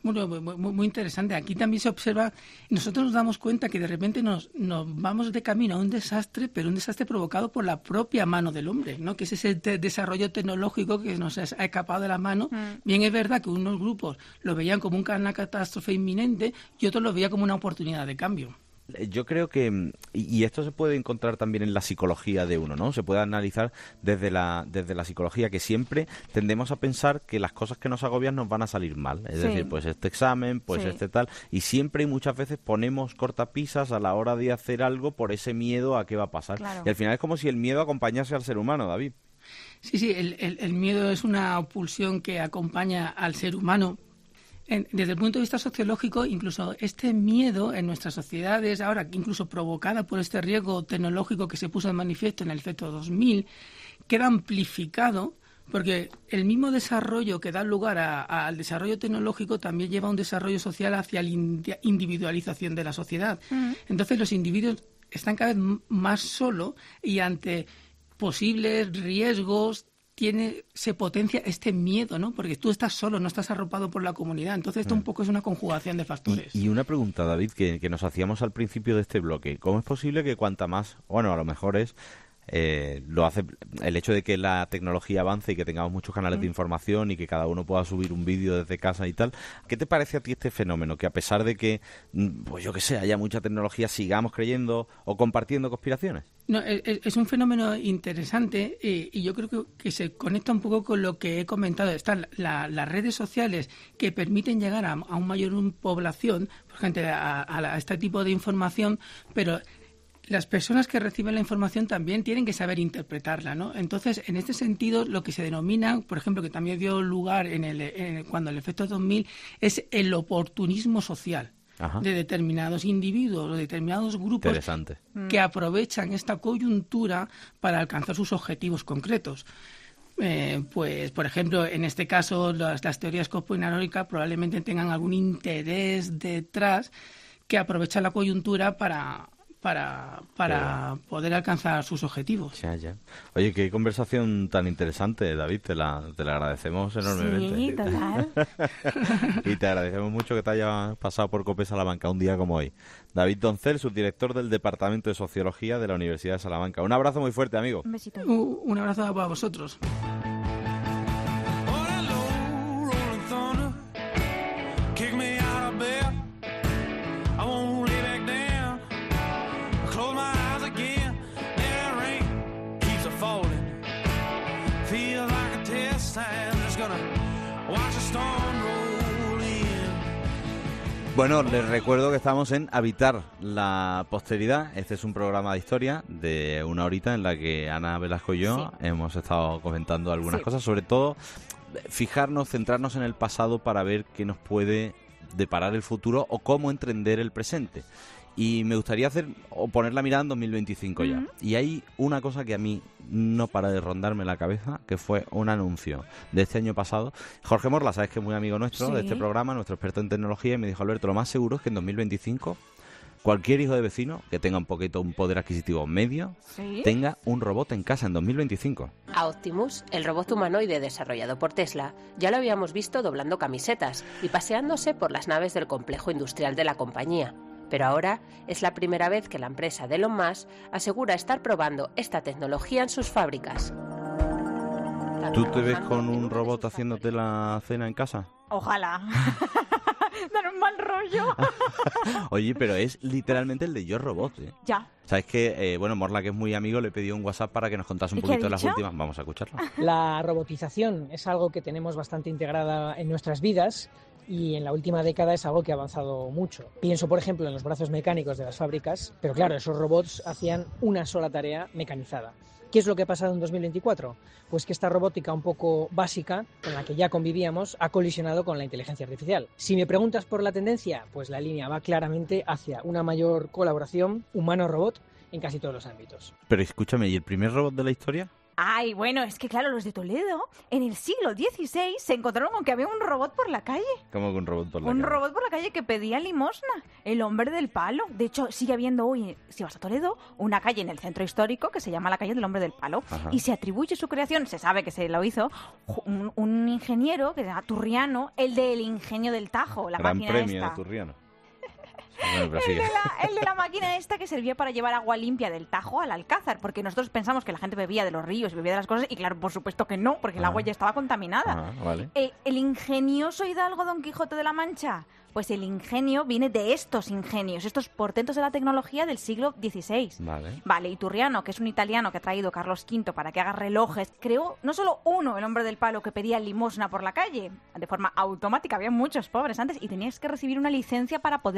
Muy interesante. Aquí también se observa, nosotros nos damos cuenta que de repente nos vamos de camino a un desastre, pero un desastre provocado por la propia mano del hombre, ¿no? Que es ese desarrollo tecnológico que nos ha escapado de la mano. Bien, es verdad que unos grupos lo veían como una catástrofe inminente y otros lo veían como una oportunidad de cambio. Yo creo que, y esto se puede encontrar también en la psicología de uno, ¿no? Se puede analizar desde la psicología, que siempre tendemos a pensar que las cosas que nos agobian nos van a salir mal. Es decir, pues este examen, pues este tal, y siempre y muchas veces ponemos cortapisas a la hora de hacer algo por ese miedo a qué va a pasar. Claro. Y al final es como si el miedo acompañase al ser humano, David. Sí, el miedo es una pulsión que acompaña al ser humano. Desde el punto de vista sociológico, incluso este miedo en nuestras sociedades, ahora incluso provocada por este riesgo tecnológico que se puso en manifiesto en el feto 2000, queda amplificado porque el mismo desarrollo que da lugar al desarrollo tecnológico también lleva a un desarrollo social hacia la individualización de la sociedad. Entonces los individuos están cada vez más solos y ante posibles riesgos se potencia este miedo, ¿no? Porque tú estás solo, no estás arropado por la comunidad. Entonces esto un poco es una conjugación de factores. Y una pregunta, David, que nos hacíamos al principio de este bloque. ¿Cómo es posible que cuanta más, bueno, a lo mejor es lo hace el hecho de que la tecnología avance y que tengamos muchos canales de información y que cada uno pueda subir un vídeo desde casa y tal? ¿Qué te parece a ti este fenómeno? Que a pesar de que, pues yo qué sé, haya mucha tecnología, sigamos creyendo o compartiendo conspiraciones. No, es un fenómeno interesante y yo creo que se conecta un poco con lo que he comentado. Están las redes sociales que permiten llegar a un mayor población, por gente a este tipo de información, pero las personas que reciben la información también tienen que saber interpretarla, ¿no? Entonces, en este sentido, lo que se denomina, por ejemplo, que también dio lugar cuando el efecto 2000, es el oportunismo social. Ajá. De determinados individuos o determinados grupos que aprovechan esta coyuntura para alcanzar sus objetivos concretos. Pues, por ejemplo, en este caso, las teorías conspiranoicas probablemente tengan algún interés detrás que aprovecha la coyuntura para poder alcanzar sus objetivos. Ya. Oye, qué conversación tan interesante, David, te la agradecemos enormemente. Sí, total. Y te agradecemos mucho que te haya pasado por COPE Salamanca un día como hoy. David Doncel, subdirector del Departamento de Sociología de la Universidad de Salamanca. Un abrazo muy fuerte, amigo. Un besito. Un abrazo para vosotros. Bueno, les recuerdo que estamos en Habitar la Posteridad. Este es un programa de historia de una horita en la que Ana Velasco y yo hemos estado comentando algunas cosas, sobre todo centrarnos en el pasado para ver qué nos puede deparar el futuro o cómo entender el presente. Y me gustaría poner la mirada en 2025 ya. Y hay una cosa que a mí no para de rondarme la cabeza, que fue un anuncio de este año pasado. Jorge Morla, sabes que es muy amigo nuestro de este programa, nuestro experto en tecnología, y me dijo: Alberto, lo más seguro es que en 2025 cualquier hijo de vecino que tenga un poder adquisitivo medio tenga un robot en casa en 2025. A Optimus, el robot humanoide desarrollado por Tesla, ya lo habíamos visto doblando camisetas y paseándose por las naves del complejo industrial de la compañía. Pero ahora es la primera vez que la empresa de Elon Musk asegura estar probando esta tecnología en sus fábricas. ¿Tú te ves con un robot haciéndote la cena en casa? Ojalá. Dan un mal rollo. Oye, pero es literalmente el de Yo Robot, ¿eh? Ya. ¿Sabes qué? Morla, que es muy amigo, le pidió un WhatsApp para que nos contase un poquito de las últimas. Vamos a escucharlo. La robotización es algo que tenemos bastante integrada en nuestras vidas. Y en la última década es algo que ha avanzado mucho. Pienso, por ejemplo, en los brazos mecánicos de las fábricas, pero claro, esos robots hacían una sola tarea mecanizada. ¿Qué es lo que ha pasado en 2024? Pues que esta robótica un poco básica, con la que ya convivíamos, ha colisionado con la inteligencia artificial. Si me preguntas por la tendencia, pues la línea va claramente hacia una mayor colaboración humano-robot en casi todos los ámbitos. Pero escúchame, ¿y el primer robot de la historia? Ay, bueno, es que claro, los de Toledo, en el siglo XVI, se encontraron con que había un robot por la calle. ¿Cómo que un robot por la calle? Un robot por la calle que pedía limosna, el hombre del palo. De hecho, sigue habiendo hoy, si vas a Toledo, una calle en el centro histórico que se llama la calle del hombre del palo. Ajá. Y se atribuye su creación, se sabe que se lo hizo un ingeniero que se llama Turriano, el del ingenio del Tajo, la Gran máquina premio esta. de Turriano. Bueno, el de la máquina esta que servía para llevar agua limpia del Tajo al Alcázar, porque nosotros pensamos que la gente bebía de los ríos, bebía de las cosas, y claro, por supuesto que no, porque el agua ya estaba contaminada. Vale. El ingenioso hidalgo Don Quijote de la Mancha, pues el ingenio viene de estos ingenios, estos portentos de la tecnología del siglo XVI. Vale, y Turriano, que es un italiano que ha traído Carlos V para que haga relojes, creó no solo uno, el hombre del palo, que pedía limosna por la calle, de forma automática, había muchos pobres antes, y tenías que recibir una licencia para poder pedir.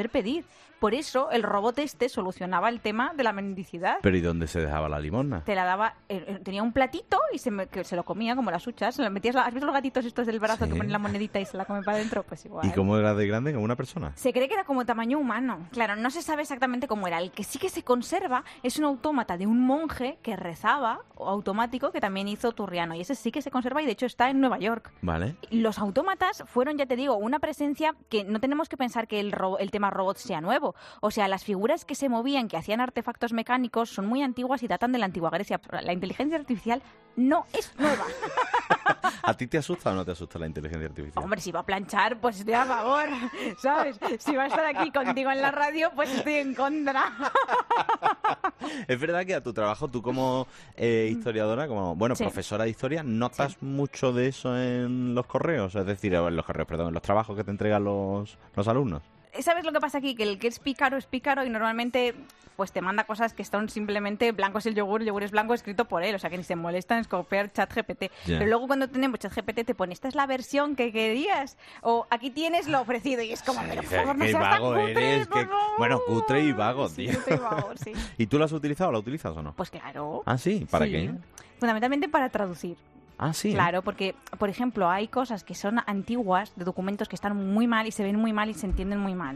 Por eso el robot solucionaba el tema de la mendicidad. ¿Pero y dónde se dejaba la limosna? Te la daba, tenía un platito y que se lo comía como las huchas. ¿Has visto los gatitos estos del brazo que ponen la monedita y se la comen para adentro? Pues igual. ¿Y cómo era de grande? ¿Como una persona? Se cree que era como tamaño humano. Claro, no se sabe exactamente cómo era. El que sí que se conserva es un autómata de un monje que rezaba, automático, que también hizo Turriano. Y ese sí que se conserva y de hecho está en Nueva York. Vale. Los autómatas fueron, ya te digo, una presencia que no tenemos que pensar que el tema robot sea nuevo. O sea, las figuras que se movían, que hacían artefactos mecánicos, son muy antiguas y datan de la antigua Grecia. La inteligencia artificial no es nueva. ¿A ti te asusta o no te asusta la inteligencia artificial? Hombre, si va a planchar, pues estoy a favor, ¿sabes? Si va a estar aquí contigo en la radio, pues estoy en contra. Es verdad que a tu trabajo, tú como historiadora, como Sí. profesora de historia, ¿notas mucho de eso en los correos? Es decir, en los correos, perdón, en los trabajos que te entregan los alumnos. ¿Sabes lo que pasa aquí? Que el que es pícaro y normalmente pues te manda cosas que son simplemente blanco es el yogur es blanco escrito por él, o sea que ni se molestan en copiar ChatGPT. Yeah. Pero luego cuando tenemos ChatGPT te pone, esta es la versión que querías, o aquí tienes lo ofrecido, y es como, pero por favor, no Qué seas tan vago cutre, eres, por favor. bueno, cutre y vago, tío. Cutre y vago, sí. ¿Y tú lo has utilizado o la utilizas o no? Pues claro. Ah, sí, ¿para Sí. qué? Fundamentalmente para traducir. Ah, sí. Claro, porque, por ejemplo, hay cosas que son antiguas, de documentos que están muy mal y se ven muy mal y se entienden muy mal.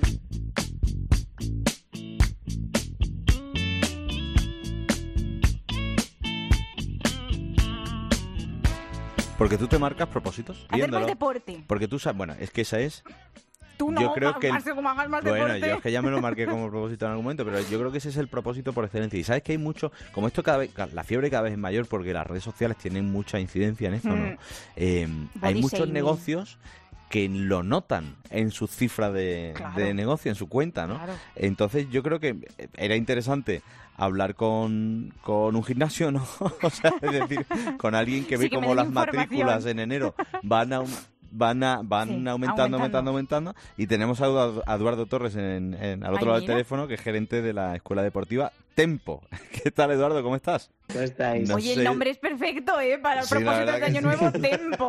Porque tú te marcas propósitos. Hacer viéndolo. más deporte. Porque tú sabes, bueno, es que esa es... Tú no, yo creo que hagas más deporte. bueno, yo es que ya me lo marqué como propósito en algún momento, pero yo creo que ese es el propósito por excelencia. Y sabes que hay mucho, como esto cada vez, la fiebre cada vez es mayor porque las redes sociales tienen mucha incidencia en esto, ¿no? Hay muchos shaming. negocios que lo notan en su cifra de negocio, en su cuenta, ¿no? Claro. Entonces yo creo que era interesante hablar con un gimnasio, ¿no? O sea, es decir, con alguien que ve Sí, que me cómo den las matrículas información. en enero van Sí, aumentando y tenemos a Eduardo Torres al otro Ay, lado del mira. teléfono, que es gerente de la escuela deportiva Tempo. ¿Qué tal, Eduardo? ¿Cómo estás? ¿Cómo estáis? Oye, el nombre es perfecto, para el Sí, la propósito verdad de Año que Nuevo, sí. Tempo.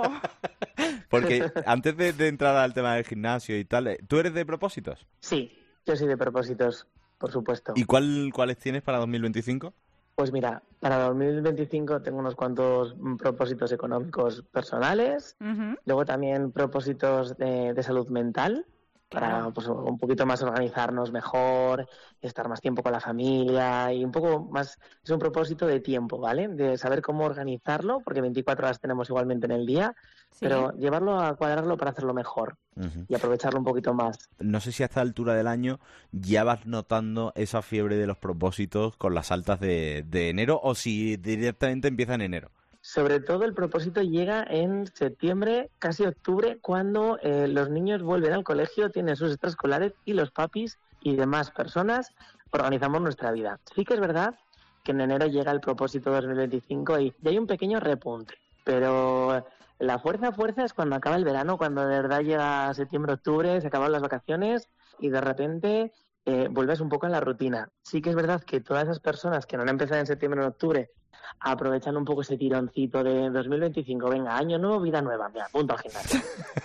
Porque antes de entrar al tema del gimnasio y tal, ¿tú eres de propósitos? Sí, yo soy de propósitos, por supuesto. ¿Y cuáles tienes para 2025? Pues mira, para 2025 tengo unos cuantos propósitos económicos personales, luego también propósitos de salud mental, para pues, un poquito más organizarnos mejor, estar más tiempo con la familia y un poco más, es un propósito de tiempo, ¿vale? De saber cómo organizarlo, porque 24 horas tenemos igualmente en el día, pero llevarlo a cuadrarlo para hacerlo mejor y aprovecharlo un poquito más. No sé si a esta altura del año ya vas notando esa fiebre de los propósitos con las altas de enero o si directamente empieza en enero. Sobre todo el propósito llega en septiembre, casi octubre, cuando los niños vuelven al colegio, tienen sus extraescolares y los papis y demás personas organizamos nuestra vida. Sí que es verdad que en enero llega el propósito 2025 y hay un pequeño repunte, pero la fuerza es cuando acaba el verano, cuando de verdad llega septiembre, octubre, se acaban las vacaciones y de repente vuelves un poco a la rutina. Sí que es verdad que todas esas personas que no han empezado en septiembre o en octubre aprovechan un poco ese tironcito de 2025. Venga, año nuevo, vida nueva. Me apunto al gimnasio.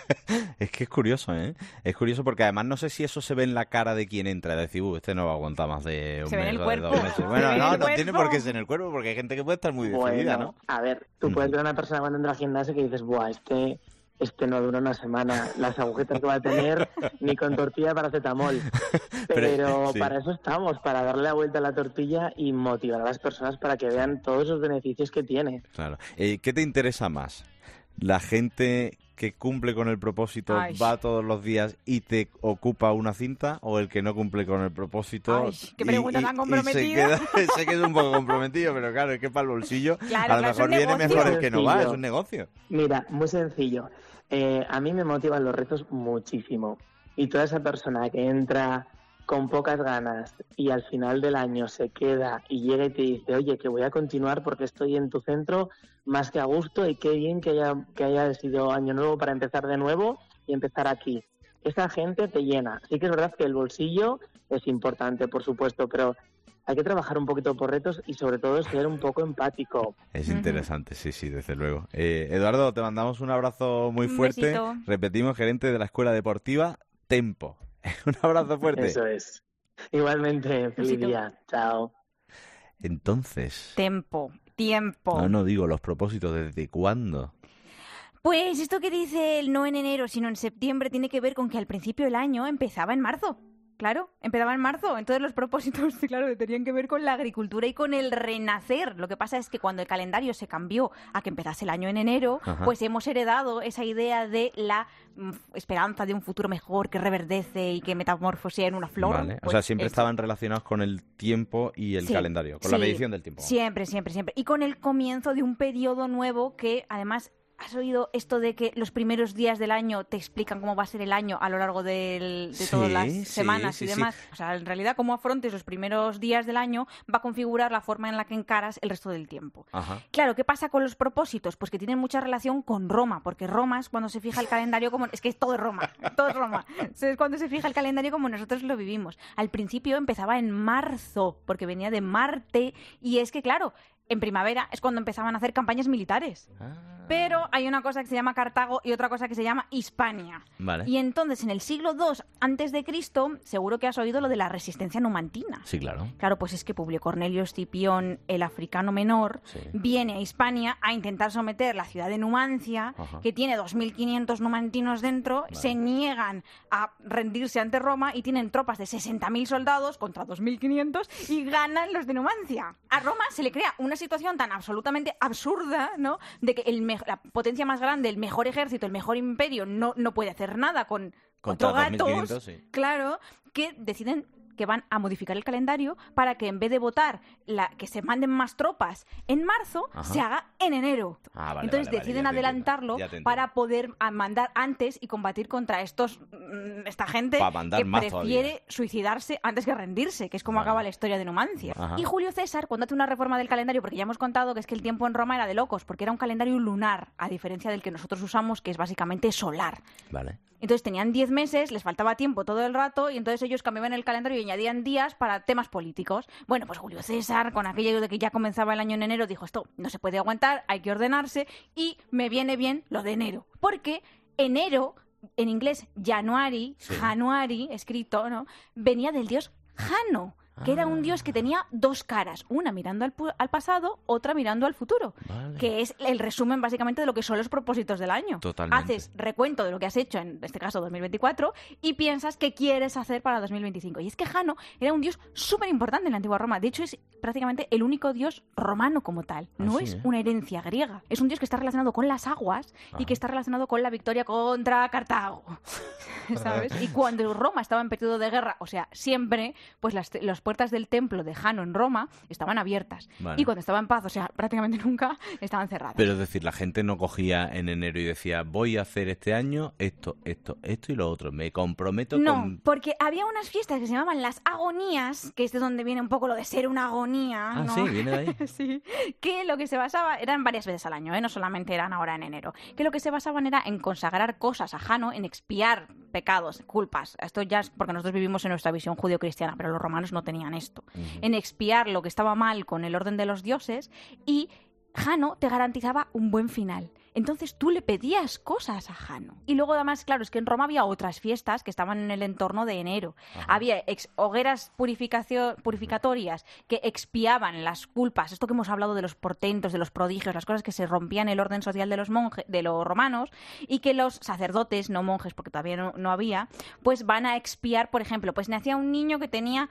Es que es curioso, ¿eh? Es curioso porque además no sé si eso se ve en la cara de quien entra. Es decir, este no va a aguantar más de un Se ve en mes el o de cuerpo. 2 meses. Se Bueno, ve en no el tiene cuerpo. por qué ser en el cuerpo porque hay gente que puede estar muy decidida, Bueno, ¿no? a ver, tú puedes ver a una persona cuando entra al gimnasio que dices, buah, este no dura una semana, las agujetas que va a tener ni con tortilla de paracetamol. Pero sí. para eso estamos, para darle la vuelta a la tortilla y motivar a las personas para que vean todos esos beneficios que tiene. Claro. ¿Qué te interesa más? ¿La gente que cumple con el propósito, Ay. va todos los días y te ocupa una cinta, o el que no cumple con el propósito Ay, qué pregunta tan comprometida. sé que es un poco comprometido, pero claro, es que para el bolsillo Claro, a lo claro, es mejor un viene negocio. mejor el que no va, Sencillo. es un negocio. Mira, muy sencillo. A mí me motivan los retos muchísimo. Y toda esa persona que entra con pocas ganas y al final del año se queda y llega y te dice, oye, que voy a continuar porque estoy en tu centro más que a gusto y qué bien que haya sido año nuevo para empezar de nuevo y empezar aquí. Esa gente te llena. Sí que es verdad que el bolsillo es importante, por supuesto, pero hay que trabajar un poquito por retos y sobre todo ser un poco empático. Es interesante, sí, desde luego. Eduardo, te mandamos un abrazo muy Un fuerte. besito. Repetimos, gerente de la Escuela Deportiva Tempo. Un abrazo fuerte. Eso es. Igualmente, feliz día. Chao. Entonces... Tiempo. No digo los propósitos, ¿desde cuándo? Pues esto que dice el no en enero, sino en septiembre, tiene que ver con que al principio del año empezaba en marzo. Claro, empezaba en marzo. Entonces los propósitos, claro, tenían que ver con la agricultura y con el renacer. Lo que pasa es que cuando el calendario se cambió a que empezase el año en enero, pues hemos heredado esa idea de la esperanza de un futuro mejor que reverdece y que metamorfosea en una flor. Vale. Pues o sea, siempre estaban relacionados con el tiempo y el calendario, con la medición del tiempo. Siempre. Y con el comienzo de un periodo nuevo que, además... ¿Has oído esto de que los primeros días del año te explican cómo va a ser el año a lo largo de todas las semanas y demás? O sea, en realidad, cómo afrontes los primeros días del año va a configurar la forma en la que encaras el resto del tiempo. Claro, ¿qué pasa con los propósitos? Pues que tienen mucha relación con Roma, porque Roma es cuando se fija el calendario como... Es que todo es Roma. Es cuando se fija el calendario como nosotros lo vivimos. Al principio empezaba en marzo, porque venía de Marte, y es que, claro... En primavera es cuando empezaban a hacer campañas militares. Pero hay una cosa que se llama Cartago y otra cosa que se llama Hispania. Vale. Y entonces, en el siglo II a.C., seguro que has oído lo de la resistencia numantina. Sí, claro. Claro, pues es que Publio Cornelio Escipión, el africano menor, viene a Hispania a intentar someter la ciudad de Numancia, que tiene 2.500 numantinos dentro, se niegan a rendirse ante Roma y tienen tropas de 60.000 soldados contra 2.500 y ganan los de Numancia. A Roma se le crea una situación tan absolutamente absurda, ¿no?, de que la potencia más grande, el mejor ejército, el mejor imperio, no puede hacer nada con cuatro gatos, claro, que deciden que van a modificar el calendario para que en vez de votar que se manden más tropas en marzo, se haga en enero. Entonces deciden adelantarlo para poder mandar antes y combatir contra esta gente que prefiere suicidarse antes que rendirse, que es como acaba la historia de Numancia. Y Julio César, cuando hace una reforma del calendario, porque ya hemos contado que es que el tiempo en Roma era de locos, porque era un calendario lunar, a diferencia del que nosotros usamos, que es básicamente solar. Vale. Entonces tenían 10 meses, les faltaba tiempo todo el rato y entonces ellos cambiaban el calendario y añadían días para temas políticos. Bueno, pues Julio César, con aquello de que ya comenzaba el año en enero, dijo, esto no se puede aguantar, hay que ordenarse y me viene bien lo de enero. Porque enero, en inglés January, January, escrito, ¿no?, venía del dios Jano, que era un dios que tenía dos caras, una mirando al pasado, otra mirando al futuro, que es el resumen básicamente de lo que son los propósitos del año. Totalmente. Haces recuento de lo que has hecho en este caso 2024 y piensas qué quieres hacer para 2025. Y es que Jano era un dios súper importante en la antigua Roma. De hecho, es prácticamente el único dios romano como tal. No es una herencia griega. Es un dios que está relacionado con las aguas y que está relacionado con la victoria contra Cartago. ¿Sabes? Y cuando Roma estaba en periodo de guerra, o sea, siempre, pues las puertas del templo de Jano en Roma estaban abiertas. Y cuando estaba en paz, o sea, prácticamente nunca, estaban cerradas. Pero es decir, la gente no cogía en enero y decía, voy a hacer este año esto y lo otro. Me comprometo con... No, porque había unas fiestas que se llamaban las agonías, que es de donde viene un poco lo de ser una agonía, ¿no? Sí, viene de ahí. Sí, que lo que se basaba, eran varias veces al año, no solamente eran ahora en enero, que lo que se basaban era en consagrar cosas a Jano, en expiar pecados, culpas. Esto ya es porque nosotros vivimos en nuestra visión judio-cristiana, pero los romanos no tenían esto. En expiar lo que estaba mal con el orden de los dioses, y Jano te garantizaba un buen final. Entonces tú le pedías cosas a Jano. Y luego además, claro, es que en Roma había otras fiestas que estaban en el entorno de enero. Había hogueras purificatorias que expiaban las culpas. Esto que hemos hablado de los portentos, de los prodigios, las cosas que se rompían el orden social de los monjes, de los romanos, y que los sacerdotes, no monjes porque todavía no había, pues van a expiar, por ejemplo, pues nacía un niño que tenía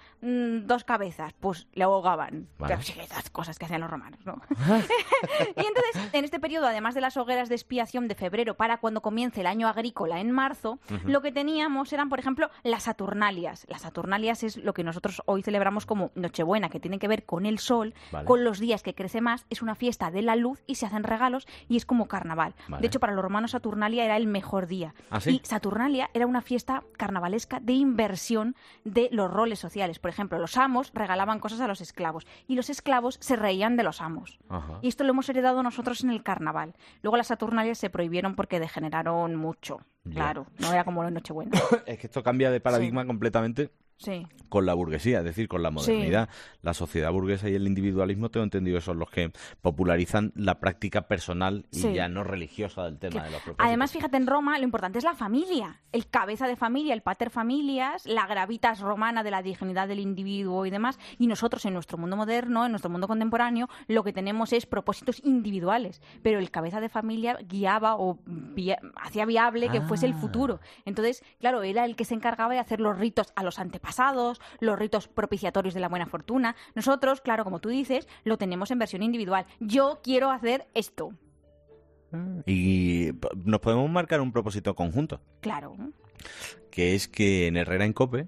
2 cabezas, pues le ahogaban. Claro, sí, esas cosas que hacían los romanos, ¿no? Y entonces, en este periodo, además de las hogueras de expiación de febrero para cuando comience el año agrícola en marzo, lo que teníamos eran, por ejemplo, las Saturnalias. Las Saturnalias es lo que nosotros hoy celebramos como Nochebuena, que tiene que ver con el sol, con los días que crece más. Es una fiesta de la luz y se hacen regalos y es como carnaval. De hecho, para los romanos Saturnalia era el mejor día. Y Saturnalia era una fiesta carnavalesca de inversión de los roles sociales. Por ejemplo, los amos regalaban cosas a los esclavos y los esclavos se reían de los amos. Y esto lo hemos heredado nosotros en el carnaval. Luego las Saturnalias se prohibieron porque degeneraron mucho. Claro, no era como la Nochebuena. Es que esto cambia de paradigma completamente. Sí. con la burguesía, es decir, con la modernidad. Sí. La sociedad burguesa y el individualismo, tengo entendido que son los que popularizan la práctica personal y ya no religiosa del tema de los propósitos. Además, fíjate, en Roma lo importante es la familia, el cabeza de familia, el pater familias, la gravitas romana de la dignidad del individuo y demás, y nosotros en nuestro mundo moderno, en nuestro mundo contemporáneo, lo que tenemos es propósitos individuales, pero el cabeza de familia guiaba o hacía viable que fuese el futuro. Entonces, claro, era el que se encargaba de hacer los ritos a los antepasados, los ritos propiciatorios de la buena fortuna. Nosotros, claro, como tú dices, lo tenemos en versión individual. Yo quiero hacer esto. Y nos podemos marcar un propósito conjunto. Claro. Que es que en Herrera en COPE,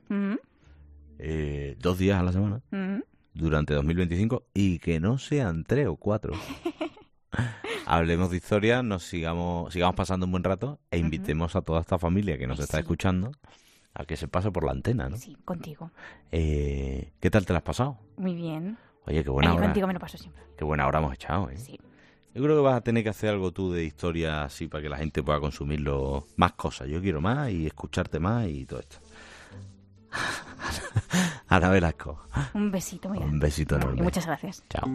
2 días a la semana, durante 2025, y que no sean 3 o 4, hablemos de historia, nos sigamos pasando un buen rato e invitemos a toda esta familia que nos está escuchando a que se pase por la antena, ¿no? Sí, contigo. ¿Qué tal te la has pasado? Muy bien. Oye, qué buena hora. Contigo me lo paso siempre. Qué buena hora hemos echado, ¿eh? Sí. Yo creo que vas a tener que hacer algo tú de historia así para que la gente pueda consumirlo, más cosas. Yo quiero más y escucharte más y todo esto. Ana Velasco. Un besito, mira. Un besito enorme. Y muchas gracias. Chao.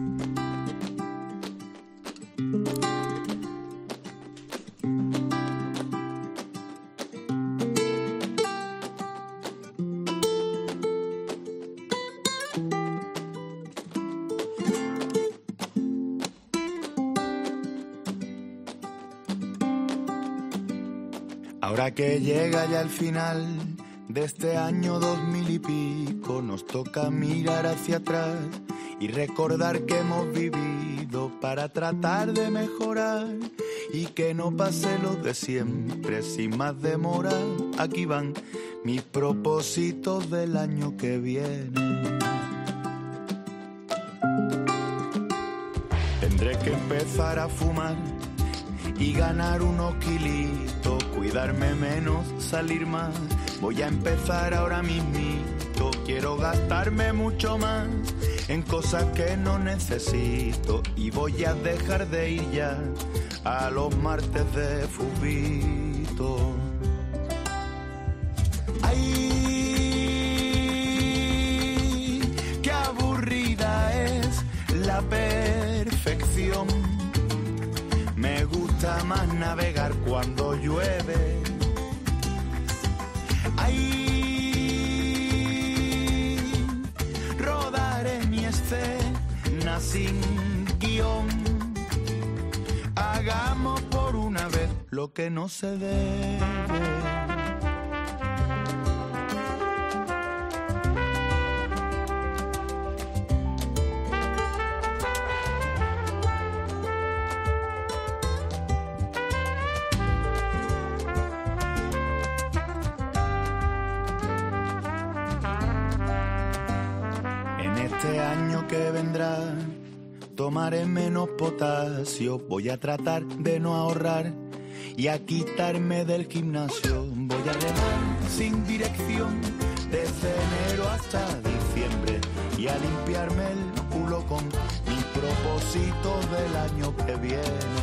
Ahora que llega ya el final de este año 2000 y pico, nos toca mirar hacia atrás y recordar que hemos vivido para tratar de mejorar y que no pase lo de siempre sin más demora. Aquí van mis propósitos del año que viene. Tendré que empezar a fumar y ganar unos kilitos, cuidarme menos, salir más. Voy a empezar ahora mismito, quiero gastarme mucho más en cosas que no necesito y voy a dejar de ir ya a los martes de fubito. Ay, qué aburrida es la perfección. Me gusta más navegar cuando llueve. Ay, rodaré mi escena sin guión. Hagamos por una vez lo que no se debe. Este año que vendrá tomaré menos potasio, voy a tratar de no ahorrar y a quitarme del gimnasio. Voy a remar sin dirección desde enero hasta diciembre y a limpiarme el culo con mis propósitos del año que viene.